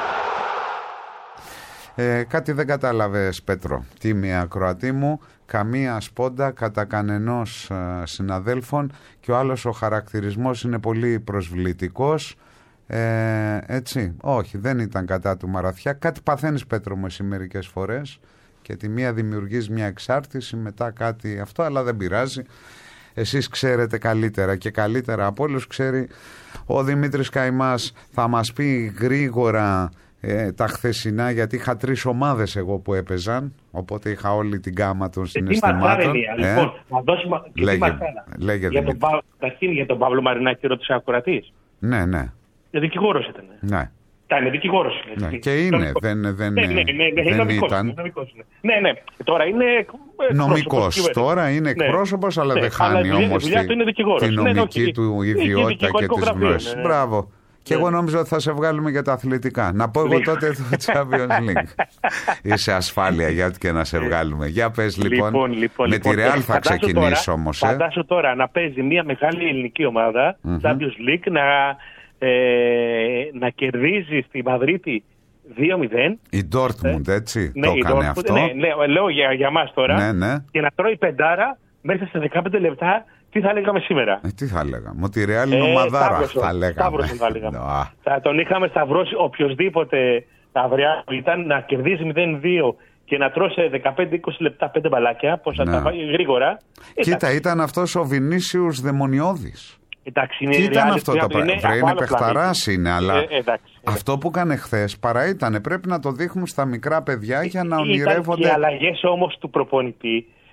Ε, κάτι δεν κατάλαβες, Πέτρο. Τίμη ακροατή μου, καμία σπόντα κατά κανενός ε, συναδέλφων, και ο άλλος ο χαρακτηρισμός είναι πολύ προσβλητικός. Ε, έτσι, όχι, δεν ήταν κατά του Μαραθιά. Κάτι παθαίνεις, Πέτρο μου, εσύ μερικές φορές, και τη μία δημιουργείς μια εξάρτηση, μετά κάτι αυτό, αλλά δεν πειράζει. Εσείς ξέρετε καλύτερα, και καλύτερα από όλους ξέρει ο Δημήτρης Καημάς. Θα μας πει γρήγορα ε, τα χθεσινά, γιατί είχα τρεις ομάδες εγώ που έπαιζαν, οπότε είχα όλη την γάμα των συναισθημάτων. Ε, λοιπόν, να δώσουμε και λέγε, τι λέγε, για, τον Πα... για τον Παύλο Μαρινάκη ρώτησε ακροατής. Ναι, ναι. Για δικηγόρος ήταν. Ναι. Ήταν δικηγόρος. Ναι, και είναι, δεν, δεν, ναι, ναι, ναι, ναι, δεν νομικός, ήταν. Νομικός, ναι, ναι, τώρα είναι νομικός, τώρα είναι εκπρόσωπος, ναι, αλλά δεν χάνει όμως τη, τη νομική ναι, του ιδιότητα και τις γνώσεις. Ναι. Μπράβο. Και εγώ νόμιζα ότι θα σε βγάλουμε για τα αθλητικά. Να πω εγώ τότε το Champions League. Είσαι ασφάλεια για ό,τι και να σε βγάλουμε. Για πες λοιπόν, λοιπόν, λοιπόν με λοιπόν, τη Real θα ξεκινήσω όμως. Φαντάσου τώρα να παίζει μια μεγάλη ελληνική ομάδα, mm-hmm. Champions League, να, ε, να κερδίζει στη Μαδρίτη δύο μηδέν. Η Dortmund, έτσι, ναι, το έκανε αυτό. Ναι, ναι, λέω για, για μας τώρα. Ναι, ναι. Και να τρώει πεντάρα μέσα σε δεκαπέντε λεπτά. Τι θα λέγαμε σήμερα? Ε, τι θα λέγαμε? Ότι η Real είναι ομαδάρα, θα λέγαμε. Σταύρωσον θα λέγαμε. Θα τον είχαμε σταυρώσει οποιοδήποτε αύριο ήταν να κερδίζει μηδέν δύο και να τρώσει δεκαπέντε είκοσι λεπτά πέντε μπαλάκια, πως θα τα πάει γρήγορα. Κοίτα, εντάξει. Ήταν αυτός ο Βινίσιους Δαιμονιώδης. Εντάξει, είναι τι ήταν real, αυτό το πράγμα? Βρε, είναι παιχταράς είναι, αλλά ε, εντάξει, αυτό που έκανε χθες παρά ήτανε. Πρέπει να το δείχνουν στα μικρά παιδιά για να ονειρεύονται. Οι αλλαγές όμως του προπονητή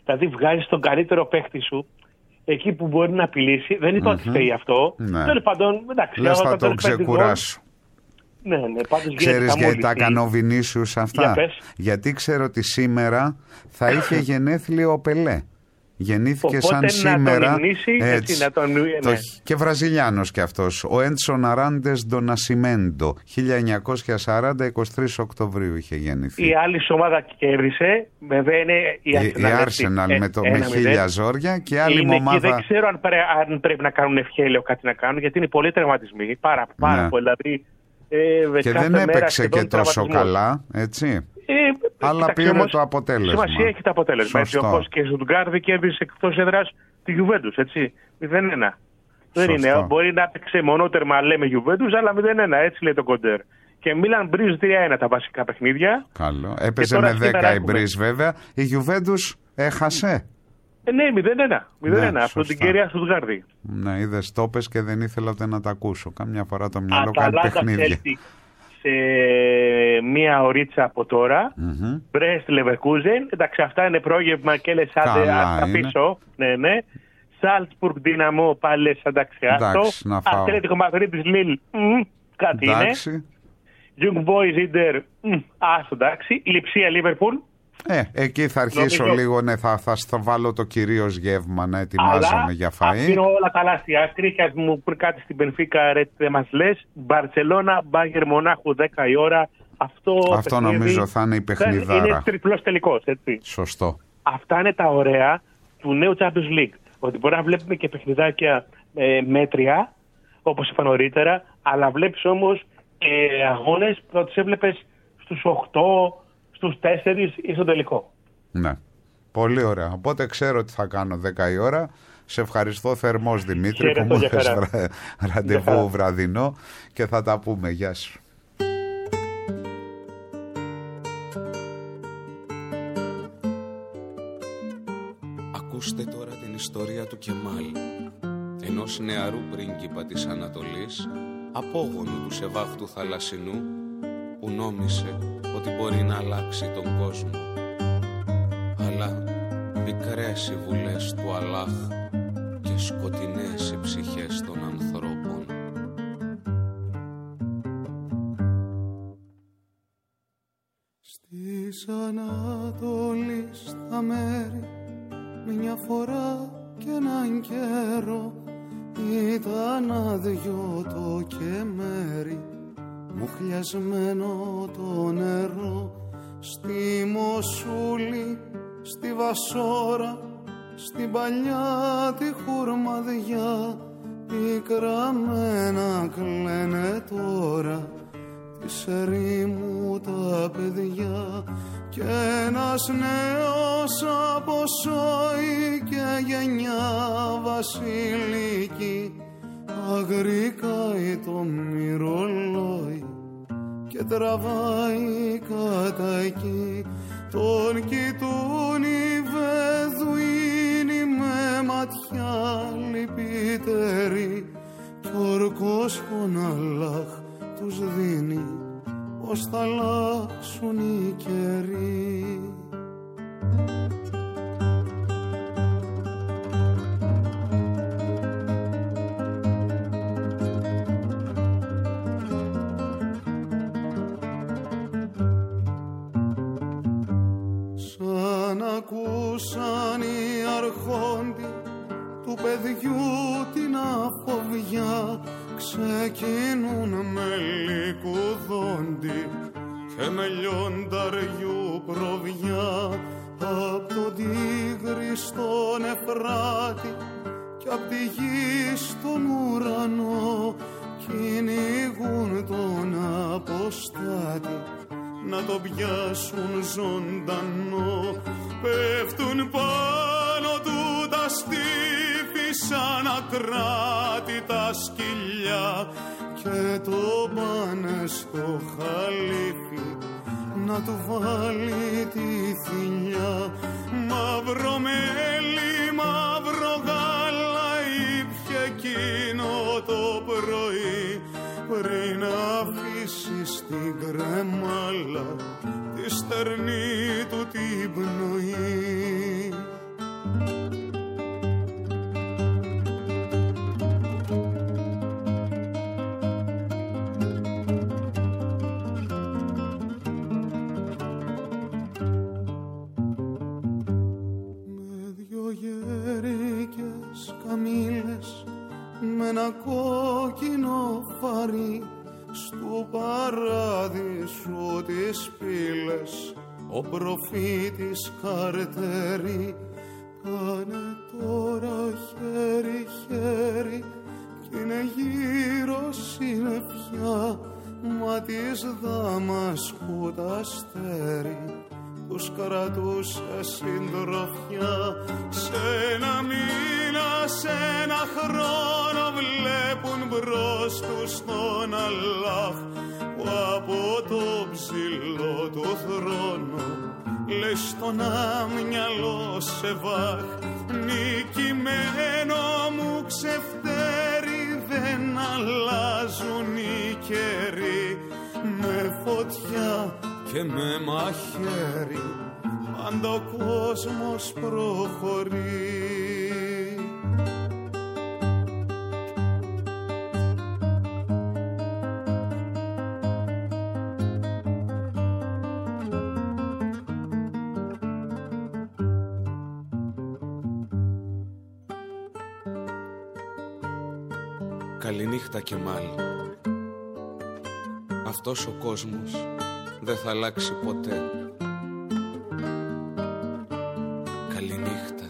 Δηλαδή βγάζεις τον καλύτερο παίχτη σου εκεί που μπορεί να απειλήσει. Δεν είπα ότι Mm-hmm. φταίει αυτό. Ναι. Τέλος πάντων, εντάξει. Λες θα όταν τον παίρνει ξεκουράσω. Ναι, ναι, πάντως Ξέρεις γιατί τα μόλις. έκανε ο Βινίσιους αυτά? Για πες. Γιατί ξέρω ότι σήμερα θα είχε γενέθλιο ο Πελέ. Γεννήθηκε Οπότε σαν να σήμερα. τον υμνήσει, έτσι, να τον, το, ναι. Και Βραζιλιάνος κι αυτός. Ο Έντσον Αράντες Ντονασιμέντο. χίλια εννιακόσια σαράντα, εικοστή τρίτη Οκτωβρίου είχε γεννηθεί. Η άλλη ομάδα κέρδισε. Βέβαια είναι η Arsenal με, το, με χίλια ζόρια και άλλη είναι ομάδα. Και δεν ξέρω αν, πρέ, αν πρέπει να κάνουν ευχέλαιο κάτι να κάνουν, γιατί είναι πολλοί τραυματισμοί. Πάρα, πάρα ναι. πολλοί. Δηλαδή, ε, και δεν έπαιξε και τόσο καλά, έτσι. Ε, αλλά κοιτάξτε, πήρε όμως, το αποτέλεσμα. Σημασία έχει το αποτέλεσμα. Έτσι, όπως και η Στουτγκάρδη κέρδισε εκτός έδρας τη Γιουβέντους, έτσι. μηδέν ένα. Δεν είναι. Μπορεί να έπαιξε μονότερμα, λέμε Γιουβέντους, αλλά μηδέν ένα, έτσι λέει το κοντέρ. Και Μίλαν Μπριζ τρία ένα τα βασικά παιχνίδια. Καλό. Έπαιζε με δέκα η Μπριζ βέβαια. Η Γιουβέντους έχασε. Ε, ναι, μηδέν ένα. μηδέν ένα. Ναι, αυτό την κυρία Στουτγκάρδη. Ναι, είδες το πες και δεν ήθελα ούτε να τα ακούσω. Καμιά φορά το μυαλό κάνει παιχνίδια. Σε μία ωρίτσα από τώρα. Μπρέστ Λεβερκούζεν. Εντάξει, αυτά είναι πρόγευμα και λες άντε τα πίσω. Ναι, ναι. Σάλτσμπουργκ Δίναμο πάλι λες εντάξει άστο. Ατλέτικο Μαδρίτης Λίλ. Κάτι εντάξει. Είναι. Young Boys Inter. Άστο εντάξει. Λειψία Λίβερπουλ. Ε, εκεί θα αρχίσω νομίζω... λίγο, ναι, θα, θα, θα βάλω το κυρίως γεύμα να ετοιμάζομαι αλλά, για φαΐ. Αφήνω όλα καλά στη άκρη και ας μου πει κάτι στην Μπενφίκα, ρε, δεν μας λες. Μπαρτσελώνα, Μπάγερ Μονάχου, δέκα η ώρα. Αυτό, Αυτό παιχνίδι, νομίζω θα είναι η παιχνιδάρα. Είναι τριπλός τελικός, έτσι. Σωστό. Αυτά είναι τα ωραία του νέου Champions League. Ότι μπορεί να βλέπουμε και παιχνιδάκια ε, μέτρια, όπως είπα νωρίτερα, αλλά βλέπεις όμως ε, αγώνες που τους έβλεπες στους οκτώ, στους τέσσερις ή στο τελικό. Ναι. Πολύ ωραία. Οπότε ξέρω τι θα κάνω δέκα η ώρα. Σε ευχαριστώ θερμός Δημήτρη που μου έχεις βρα... ραντεβού βραδινό και θα τα πούμε. Γεια σου. Ακούστε τώρα την ιστορία του Κεμάλ, ενός νεαρού πρίγκιπα της Ανατολής, απόγονου του Σεβάχτου Θαλασσινού, που νόμισε ότι μπορεί να αλλάξει τον κόσμο. Αλλά πικρές οι βουλές του Αλλάχ και σκοτεινές οι ψυχές των ανθρώπων. Στις Ανατολής τα μέρη μια φορά και έναν καιρό ήταν άδειο το κεμέρι, μουχλιασμένο το νερό. Στη Μοσούλη, στη Βασόρα, στην παλιά τη Χουρμαδιά, πικραμένα κλαίνε τώρα της ερήμου τα παιδιά. Κι ένας νέος αποσώει και γενιά βασιλική, αγρικάει το μυρολόι και τραβάει κατά εκεί. Τον κοιτούν οι Βεδουίνοι με ματιά λυπητερή, κι ο ορκός τον Αλλάχ τους δίνει πως θα αλλάξουν οι καιροί. Σαν ακούσαν οι αρχόντοι του παιδιού την αφοβιά, ξεκινούν με λικουδόντι και με λιονταριού προβιά. Απ' τον Τίγρη στον Εφράτη κι απ' τη γη στον ουρανό, κυνηγούν τον αποστάτη να το πιάσουν ζωντανό. Πέφτουν πάνω του τα στήφη σαν ακράτητα σκυλιά και το πάνε στο χαλίφι να του βάλει τη θηλιά. Μαύρο μέλι, μαύρο γάλα ήπια εκείνο το πρωί, πριν αφήσει στην κρεμάλα τη στερνή του την πνοή. ένα κόκκινο φαρί στου παράδεισου τις πύλες ο προφήτης Καρτερή. Πάνε τώρα χέρι-χέρι κι είναι γύρω συννεφιά, μα της Δαμασκού τ' αστέρι τους κρατούσε συντροφιά. Σ' ένα μήνα, σ' ένα χρόνο βλέπουν μπρος τους τον Αλλάχ, που από το ψηλό του θρόνο λέει στον άμυαλο σε βάχ. Νικημένο μου ξεφτέρι, δεν αλλάζουν οι καιροί, με φωτιά και με μαχαίρι πάντα ο κόσμος προχωρεί. Καληνύχτα Κεμάλ. Αυτός ο κόσμος δεν θα αλλάξει ποτέ. Καληνύχτα.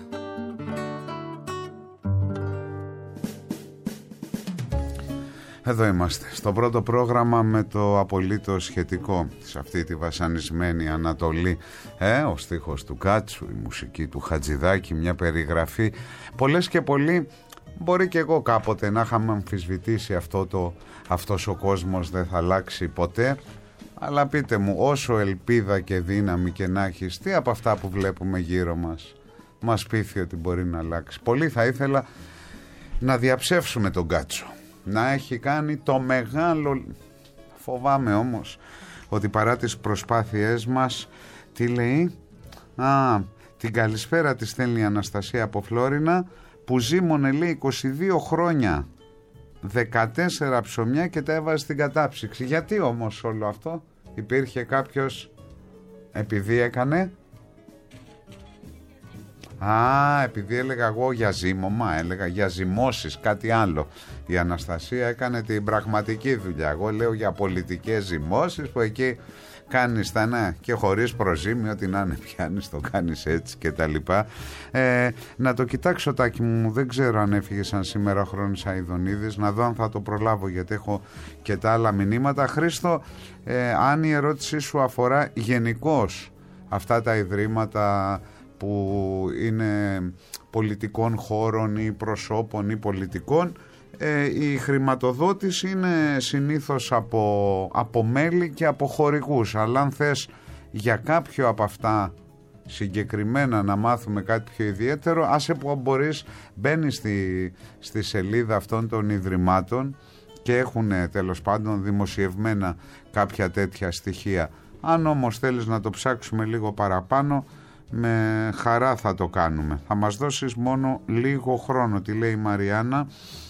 Εδώ είμαστε, στο πρώτο πρόγραμμα με το απολύτως σχετικό σε αυτή τη βασανισμένη Ανατολή. Ε, ο στίχος του Κάτσου, η μουσική του Χατζηδάκη, μια περιγραφή. Πολλές και πολλοί, μπορεί και εγώ κάποτε να είχαμε αμφισβητήσει αυτό το, αυτός ο κόσμος δεν θα αλλάξει ποτέ. Αλλά πείτε μου, όσο ελπίδα και δύναμη και να έχεις, τι από αυτά που βλέπουμε γύρω μας μας πείθει ότι μπορεί να αλλάξει? Πολύ θα ήθελα να διαψεύσουμε τον Κάτσο, να έχει κάνει το μεγάλο... Φοβάμαι όμως ότι παρά τις προσπάθειές μας, τι λέει? Α, την καλησπέρα της στέλνει η Αναστασία από Φλόρινα, που ζήμωνε λέει είκοσι δύο χρόνια, δεκατέσσερα ψωμιά και τα έβαζε στην κατάψυξη. Γιατί όμως όλο αυτό? Υπήρχε κάποιος, επειδή έκανε... Α, επειδή έλεγα εγώ για ζύμωμα, έλεγα για ζυμώσεις, κάτι άλλο. Η Αναστασία έκανε την πραγματική δουλειά. Εγώ λέω για πολιτικές ζυμώσεις που εκεί κάνεις τα ναι και χωρίς προζύμιο, ό,τι να είναι πιάνεις, το κάνεις έτσι και τα λοιπά. Ε, να το κοιτάξω Τάκη μου, δεν ξέρω αν έφυγε σαν σήμερα ο Χρόνης Αηδονίδης, να δω αν θα το προλάβω γιατί έχω και τα άλλα μηνύματα. Χρήστο, ε, αν η ερώτησή σου αφορά γενικώς αυτά τα ιδρύματα που είναι πολιτικών χώρων ή προσώπων ή πολιτικών, ε, η χρηματοδότηση είναι συνήθως από, από μέλη και από χορηγούς, αλλά αν θες για κάποιο από αυτά συγκεκριμένα να μάθουμε κάτι πιο ιδιαίτερο, άσε που μπορείς, μπαίνεις στη, στη σελίδα αυτών των ιδρυμάτων και έχουν τέλος πάντων δημοσιευμένα κάποια τέτοια στοιχεία. Αν όμως θέλεις να το ψάξουμε λίγο παραπάνω, με χαρά θα το κάνουμε. Θα μας δώσεις μόνο λίγο χρόνο. Τι λέει η Μαριάννα?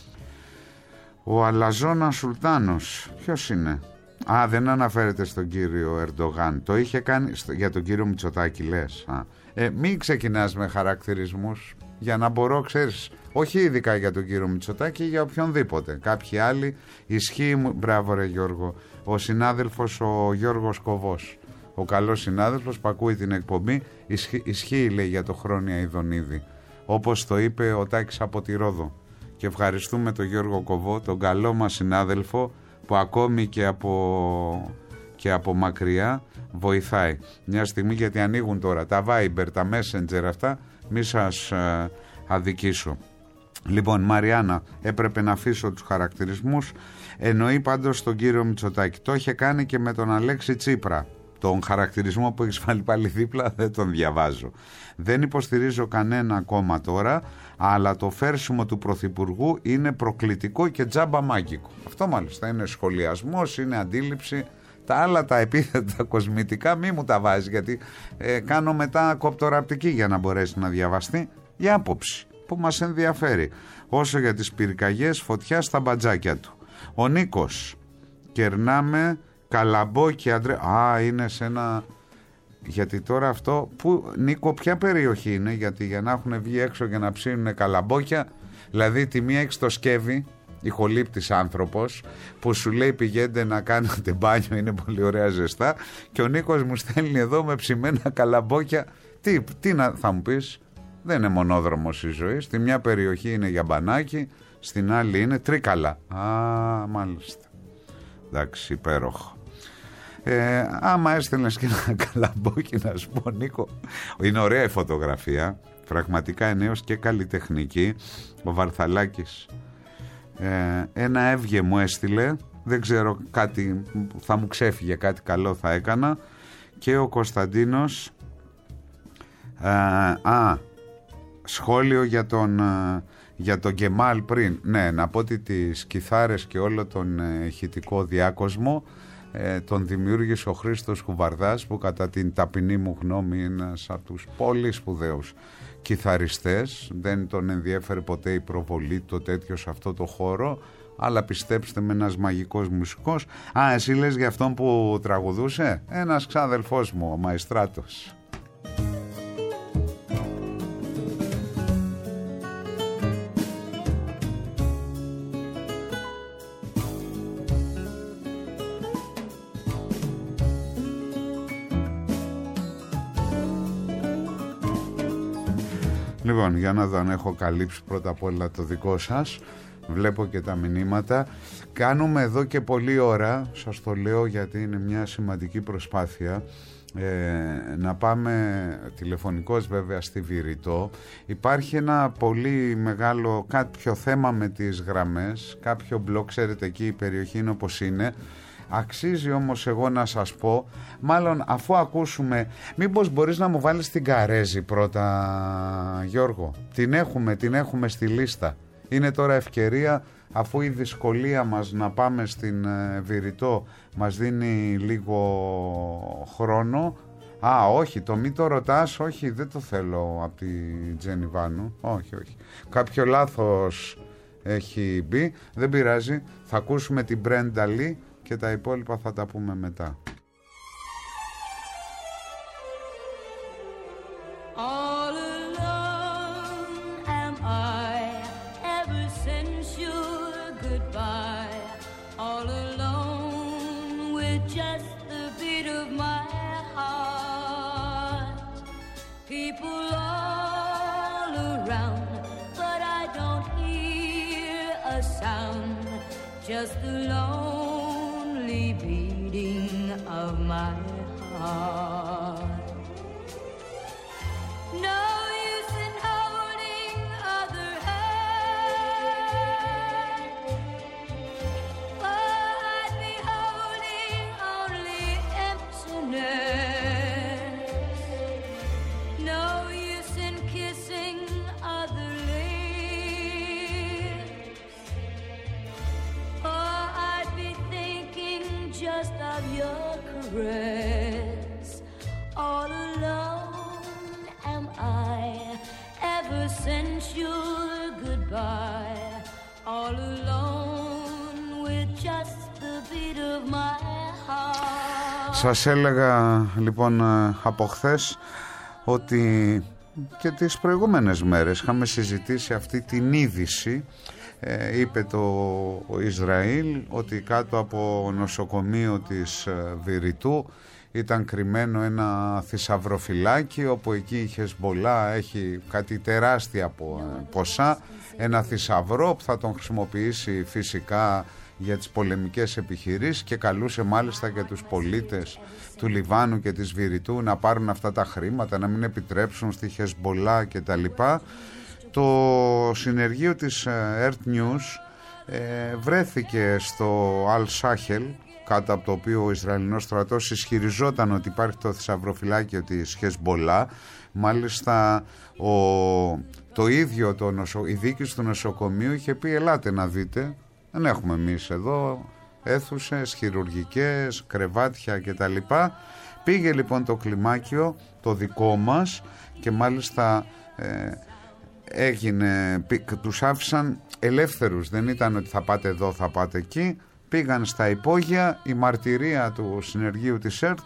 Ο Αλαζόνα Σουλτάνος, ποιος είναι? Α, δεν αναφέρεται στον κύριο Ερντογάν. Το είχε κάνει στο, για τον κύριο Μητσοτάκη λες? Α. Ε, μην ξεκινάς με χαρακτηρισμούς, για να μπορώ, ξέρεις, όχι ειδικά για τον κύριο Μητσοτάκη, για οποιονδήποτε. Κάποιοι άλλοι ισχύει. Μπράβο ρε Γιώργο. Ο συνάδελφος ο Γιώργος Κοβός, ο καλός συνάδελφος που ακούει την εκπομπή, ισχύ, ισχύει λέει για το Χρόνια Ιδονίδη, όπως το είπε ο Τάκης από τη Ρόδο. Και ευχαριστούμε τον Γιώργο Κοβό, τον καλό μας συνάδελφο, που ακόμη και από, και από μακριά βοηθάει. Μια στιγμή, γιατί ανοίγουν τώρα τα Viber, τα Messenger αυτά, μη σας ε, αδικήσω. Λοιπόν, Μαριάννα, έπρεπε να αφήσω τους χαρακτηρισμούς. Εννοεί πάντως τον κύριο Μητσοτάκη. Το είχε κάνει και με τον Αλέξη Τσίπρα. Τον χαρακτηρισμό που έχεις βάλει πάλι δίπλα δεν τον διαβάζω. Δεν υποστηρίζω κανένα κόμμα τώρα, αλλά το φέρσιμο του Πρωθυπουργού είναι προκλητικό και τζάμπα μάγικο. Αυτό μάλιστα είναι σχολιασμός, είναι αντίληψη. Τα άλλα τα επίθετα κοσμητικά μη μου τα βάζει, γιατί ε, κάνω μετά κοπτοραπτική για να μπορέσει να διαβαστεί η άποψη που μας ενδιαφέρει. Όσο για τις πυρκαγιές, φωτιά στα μπατζάκια του. Ο Νίκος, κερνάμε Καλαμπόκι, Αντρέ... Α, είναι σε ένα... Γιατί τώρα αυτό... Που, Νίκο, ποια περιοχή είναι? Γιατί για να έχουν βγει έξω και να ψήνουν καλαμπόκια, δηλαδή τη μία έχεις το Σκεύη, ηχολήπτης άνθρωπος που σου λέει πηγαίνετε να κάνετε μπάνιο, είναι πολύ ωραία ζεστά, και ο Νίκος μου στέλνει εδώ με ψημένα καλαμπόκια. Τι, τι να, θα μου πεις, δεν είναι μονόδρομος η ζωή. Στη μια περιοχή είναι για μπανάκι, στην άλλη είναι τρίκαλα. Α, μάλιστα. Εντάξει, υπέροχο. Ε, άμα έστελνες και ένα καλαμπόκι, να σου πω, Νίκο, είναι ωραία η φωτογραφία, πραγματικά είναι έως και καλλιτεχνική. Ο Βαρθαλάκης ε, ένα έβγε μου έστειλε, δεν ξέρω, κάτι θα μου ξέφυγε, κάτι καλό θα έκανα. Και ο Κωνσταντίνος ε, α, σχόλιο για τον ε, για τον Γκεμάλ πριν. Ναι, να πω ότι τις κιθάρες και όλο τον ε, ηχητικό διάκοσμο ε, τον δημιούργησε ο Χρήστος Κουβαρδάς, που κατά την ταπεινή μου γνώμη είναι ένας από τους πολύ σπουδαίους κιθαριστές. Δεν τον ενδιέφερε ποτέ η προβολή, το τέτοιο σε αυτό το χώρο, αλλά πιστέψτε με, ένας μαγικός μουσικός. Α, εσύ λες για αυτόν που τραγουδούσε? Ένας ξάδελφός μου, ο Μαεστράτος. Λοιπόν, για να δω αν έχω καλύψει πρώτα απ' όλα το δικό σας. Βλέπω και τα μηνύματα. Κάνουμε εδώ και πολλή ώρα, σας το λέω γιατί είναι μια σημαντική προσπάθεια, ε, να πάμε τηλεφωνικώς βέβαια στη Βηρητό. Υπάρχει ένα πολύ μεγάλο κάποιο θέμα με τις γραμμές, κάποιο μπλοκ, ξέρετε, εκεί η περιοχή είναι όπως είναι. Αξίζει όμως εγώ να σας πω, μάλλον αφού ακούσουμε, μήπως μπορείς να μου βάλεις την Καρέζη πρώτα, Γιώργο? Την έχουμε, την έχουμε στη λίστα. Είναι τώρα ευκαιρία, αφού η δυσκολία μας να πάμε στην Βηρητό μας δίνει λίγο χρόνο. Α, όχι, το μη το ρωτάς, όχι, δεν το θέλω από τη Τζένι Βάνου. Όχι, όχι. Κάποιο λάθος έχει μπει, δεν πειράζει. Θα ακούσουμε την Μπρέντα Λι και τα υπόλοιπα θα τα πούμε μετά. Just the lonely beating of my heart. No use in holding other hand, for I'd be holding only emptiness. No use in kissing other just of your caress. All alone am I ever since your goodbye. All alone with just the beat of my heart. Σας έλεγα λοιπόν από χθες ότι και τις προηγούμενες μέρες είχαμε συζητήσει αυτή την είδηση. Ε, είπε το Ισραήλ ότι κάτω από νοσοκομείο της Βηρητού ήταν κρυμμένο ένα θησαυροφυλάκι, όπου εκεί η Χεσμπολά έχει κάτι τεράστια ποσά, ένα θησαυρό που θα τον χρησιμοποιήσει φυσικά για τις πολεμικές επιχειρήσεις, και καλούσε μάλιστα και τους πολίτες του Λιβάνου και της Βηρητού να πάρουν αυτά τα χρήματα, να μην επιτρέψουν στη Χεσμπολά κτλ. Το συνεργείο της Earth News ε, βρέθηκε στο Al-Sahel, κάτω από το οποίο ο Ισραηλινός στρατός ισχυριζόταν ότι υπάρχει το θησαυροφυλάκιο της Χεσμπολά. Μάλιστα ο, το ίδιο το νοσο, η διοίκηση του νοσοκομείου είχε πει ελάτε να δείτε, δεν έχουμε εμείς εδώ αίθουσες, χειρουργικές, κρεβάτια κτλ. Πήγε λοιπόν το κλιμάκιο το δικό μας και μάλιστα ε, έγινε, τους άφησαν ελεύθερους, δεν ήταν ότι θα πάτε εδώ, θα πάτε εκεί. Πήγαν στα υπόγεια. Η μαρτυρία του συνεργείου της ΕΡΤ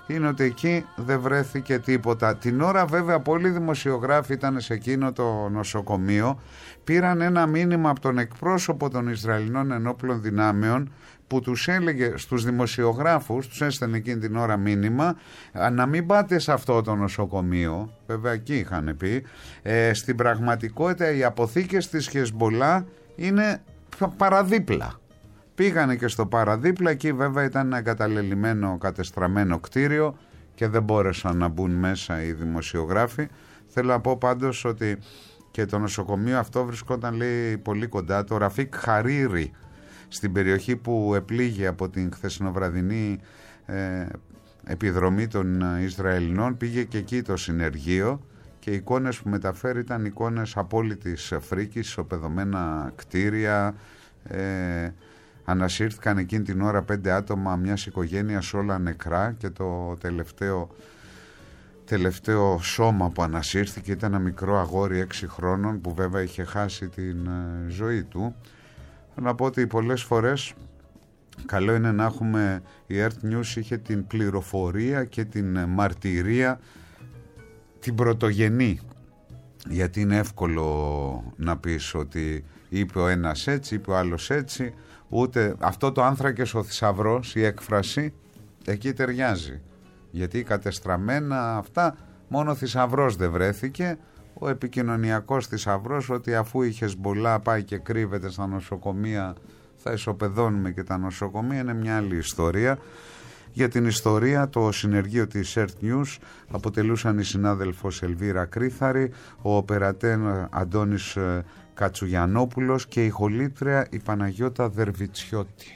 είναι ότι εκεί δεν βρέθηκε τίποτα. Την ώρα βέβαια πολλοί δημοσιογράφοι ήταν σε εκείνο το νοσοκομείο, πήραν ένα μήνυμα από τον εκπρόσωπο των Ισραηλινών ενόπλων δυνάμεων που τους έλεγε στους δημοσιογράφους, τους έστελνε εκείνη την ώρα μήνυμα, να μην πάτε σε αυτό το νοσοκομείο, βέβαια εκεί είχαν πει, ε, στην πραγματικότητα οι αποθήκες της Χεσμπολά είναι παραδίπλα. Πήγανε και στο παραδίπλα, εκεί βέβαια ήταν ένα εγκαταλελειμμένο, κατεστραμμένο κτίριο και δεν μπόρεσαν να μπουν μέσα οι δημοσιογράφοι. Θέλω να πω πάντως ότι και το νοσοκομείο αυτό βρισκόταν, λέει, πολύ κοντά, το Ραφίκ Χαρίρι, στην περιοχή που επλήγει από την χθεσινοβραδινή ε, επιδρομή των Ισραηλινών. Πήγε και εκεί το συνεργείο και οι εικόνες που μεταφέρει ήταν εικόνες απόλυτης φρίκης, ισοπεδωμένα κτίρια. ε, Ανασύρθηκαν εκείνη την ώρα πέντε άτομα μιας οικογένειας, όλα νεκρά, και το τελευταίο, τελευταίο σώμα που ανασύρθηκε ήταν ένα μικρό αγόρι έξι χρόνων που βέβαια είχε χάσει την ε, ζωή του. Να πω ότι πολλές φορές καλό είναι να έχουμε, η Earth News είχε την πληροφορία και την μαρτυρία την πρωτογενή, γιατί είναι εύκολο να πεις ότι είπε ο ένας έτσι, είπε ο άλλος έτσι. Ούτε αυτό το άνθρακες ο θησαυρός, η έκφραση, εκεί ταιριάζει. Γιατί κατεστραμμένα αυτά, μόνο θησαυρός δεν βρέθηκε. Ο επικοινωνιακός θησαυρός, ότι αφού η Χεσμπολά πάει και κρύβεται στα νοσοκομεία, θα ισοπεδώνουμε και τα νοσοκομεία, είναι μια άλλη ιστορία. Για την ιστορία, το συνεργείο της Earth News αποτελούσαν η συνάδελφος Ελβίρα Κρίθαρη, ο οπερατέν Αντώνης Κατσουγιανόπουλος και η χολήτρια η Παναγιώτα Δερβιτσιώτη.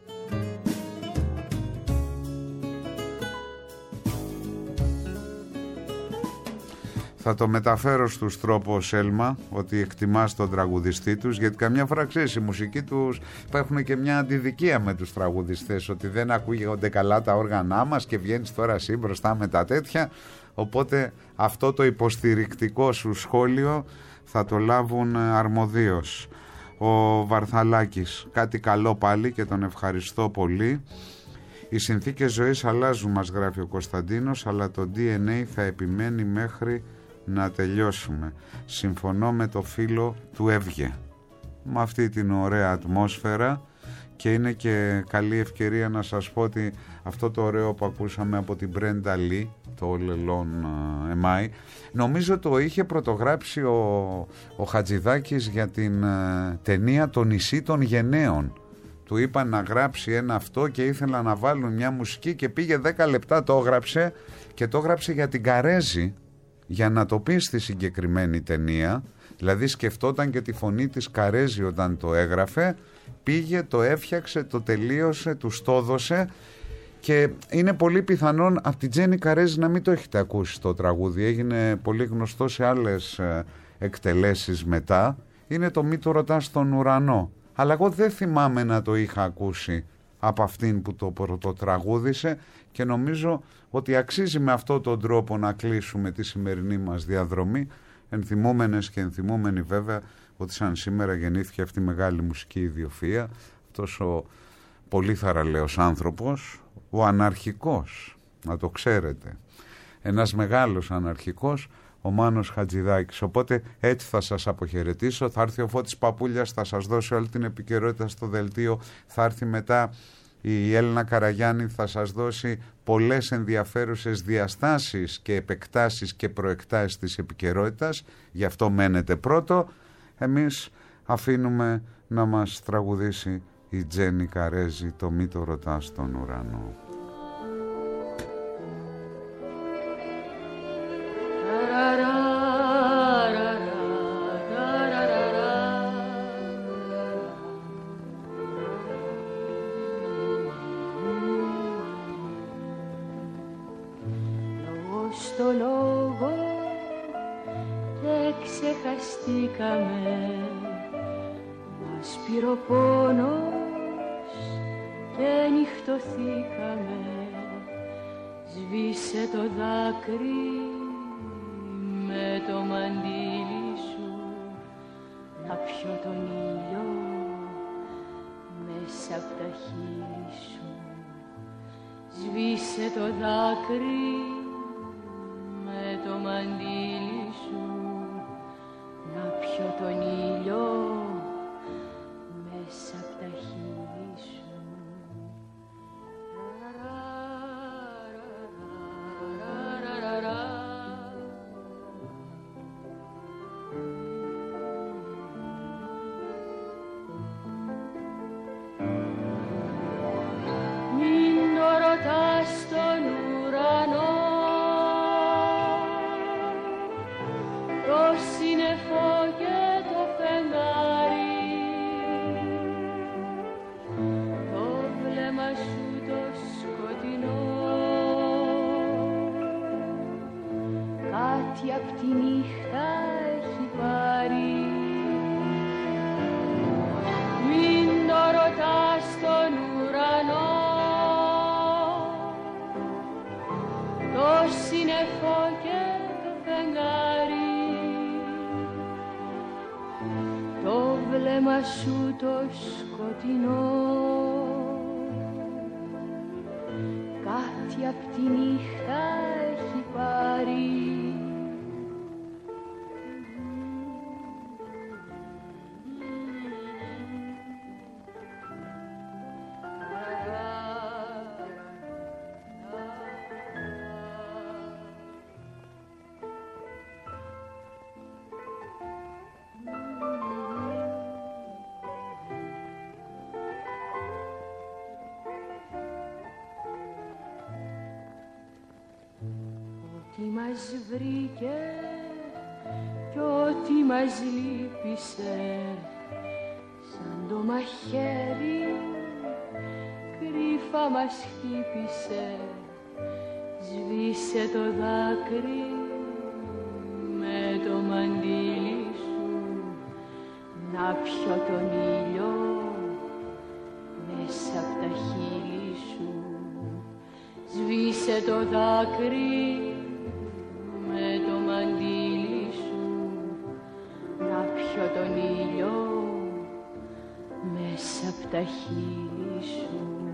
Θα το μεταφέρω στους τρόπους, Έλμα, ότι εκτιμάς τον τραγουδιστή τους, γιατί καμιά φορά ξέρεις, η μουσική τους υπάρχουν και μια αντιδικία με τους τραγουδιστές, ότι δεν ακούγονται καλά τα όργανά μας και βγαίνεις τώρα εσύ μπροστά με τα τέτοια. Οπότε αυτό το υποστηρικτικό σου σχόλιο θα το λάβουν αρμοδίως. Ο Βαρθαλάκης, κάτι καλό πάλι και τον ευχαριστώ πολύ. Οι συνθήκες ζωής αλλάζουν, μας γράφει ο Κωνσταντίνος, αλλά το ντι εν έι θα επιμένει μέχρι να τελειώσουμε. Συμφωνώ με το φίλο του Εύγε. Με αυτή την ωραία ατμόσφαιρα, και είναι και καλή ευκαιρία να σας πω ότι αυτό το ωραίο που ακούσαμε από την Μπρέντα Λί, το All Alone Am I, νομίζω το είχε πρωτογράψει ο, ο Χατζηδάκης για την uh, ταινία «Το νησί των γενναίων». Του είπαν να γράψει ένα αυτό και ήθελα να βάλουν μια μουσική και πήγε δέκα λεπτά, το έγραψε και το έγραψε για την Καρέζη, για να το πει στη συγκεκριμένη ταινία. Δηλαδή σκεφτόταν και τη φωνή της Καρέζη όταν το έγραφε, πήγε, το έφτιαξε, το τελείωσε, του το έδωσε, και είναι πολύ πιθανόν από την Τζέννη Καρέζη να μην το έχετε ακούσει το τραγούδι. Έγινε πολύ γνωστό σε άλλες εκτελέσεις μετά. Είναι το «Μη το ρωτάς στον ουρανό». Αλλά εγώ δεν θυμάμαι να το είχα ακούσει από αυτήν που το πρωτοτραγούδισε, και νομίζω ότι αξίζει με αυτόν τον τρόπο να κλείσουμε τη σημερινή μας διαδρομή, ενθυμούμενες και ενθυμούμενοι βέβαια ότι σαν σήμερα γεννήθηκε αυτή η μεγάλη μουσική ιδιοφυΐα, αυτός ο πολύ θαραλέος άνθρωπος, ο αναρχικός, να το ξέρετε, ένας μεγάλος αναρχικός, ο Μάνος Χατζηδάκης. Οπότε έτσι θα σας αποχαιρετήσω. Θα έρθει ο Φώτης Παπούλιας, θα σας δώσει όλη την επικαιρότητα στο δελτίο. Θα έρθει μετά η Έλληνα Καραγιάννη, θα σας δώσει πολλές ενδιαφέρουσες διαστάσεις και επεκτάσεις και προεκτάσεις της επικαιρότητας. Γι' αυτό μένετε πρώτο. Εμείς αφήνουμε να μας τραγουδήσει η Τζέννη Καρέζη το «Μη το ρωτάς στον ουρανό». Στο λόγο δεν ξεχαστήκαμε, μας πήρε ο πόνος και νυχτωθήκαμε. Σβήσε το δάκρυ με το μαντίλι σου, να πιω τον ήλιο μέσα απ' τα χείλη σου. Σβήσε σβήσε το δάκρυ με το μαντίλι σου, να πιω τον ήλιο μέσα απ' τα χείλη σου. Μην το ρωτάς στον ουρανό, το σύννεφο και το φεγγάρι, το βλέμμα σου το σκοτεινό, κάτι απ' τη νύχτα έχει πάρει. Μην το ρωτάς στον ουρανό, το σύννεφο και το φεγγάρι, το βλέμμα σου το σκοτεινό, κάτι απ' τη νύχτα έχει πάρει. Ό,τι μας βρήκε κι ό,τι μας λύπησε, σαν το μαχαίρι κρύφα μας χτύπησε. Σβήσε το δάκρυ με το μαντίλι σου, να πιω τον ήλιο μέσα απ' τα χείλη σου. Σβήσε το δάκρυ με το μαντίλι σου, να πιω τον ήλιο μέσα απ' τα χείλη σου.